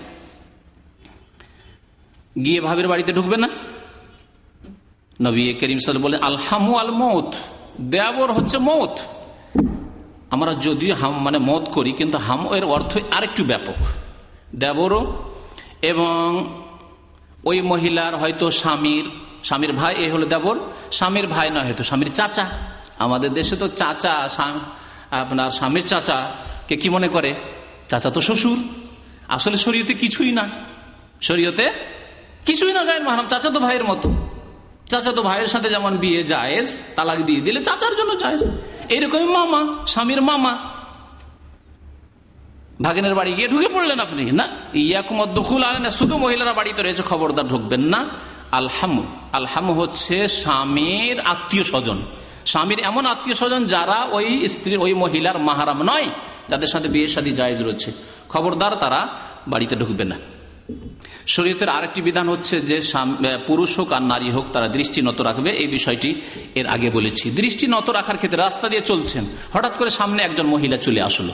গিয়ে ভাবির বাড়িতে ঢুকবে না? নবী করিম সাল্লাল্লাহু আলাইহি ওয়াসাল্লাম বলেন আল হামু আল মউত, দেবর হচ্ছে মউত। আমরা যদিও হাম মানে মত করি, কিন্তু হাম এর অর্থ আরেকটু ব্যাপক। দেবরও এবং ওই মহিলার হয়তো স্বামীর স্বামীর ভাই, এই হলো দেবর। স্বামীর ভাই নয়, হয়তো স্বামীর চাচা। আমাদের দেশে তো চাচা, আপনার স্বামীর চাচা কে কি মনে করে, চাচা তো শ্বশুর। আসলে শরীয়তে কিছুই না, শরীয়তে কিছুই না গায়ের মাহরাম, চাচা তো ভাইয়ের মতো। চাচা তো ভাইয়ের সাথে যেমন বিয়ে জায়েজ, তালাক দিয়ে দিলে চাচার জন্য জায়েজ। এইরকমই মামা, স্বামীর মামা, ভাগিনের বাড়ি গিয়ে ঢুকে পড়লেন আপনি, না। ইয়াকুম দুখুল আলাইনা, শুধু মহিলারা বাড়িতে রয়েছে, খবরদার ঢুকবেন না। আলহামু, আলহামু হচ্ছে স্বামীর আত্মীয় স্বজন, স্বামীর এমন আত্মীয় স্বজন যারা ওই স্ত্রীর, ওই মহিলার মাহারাম নয়, যাদের সাথে বিয়ে শাদী জায়েজ রয়েছে, খবরদার তারা বাড়িতে ঢুকবে না। শরীয়তের আরেকটি বিধান হচ্ছে যে পুরুষ হোক আর নারী হোক তারা দৃষ্টি নত রাখবে। এই বিষয়টি এর আগে বলেছি। দৃষ্টি নত রাখার ক্ষেত্রে রাস্তা দিয়ে চলছেন, হঠাৎ করে সামনে একজন মহিলা চলে আসলো,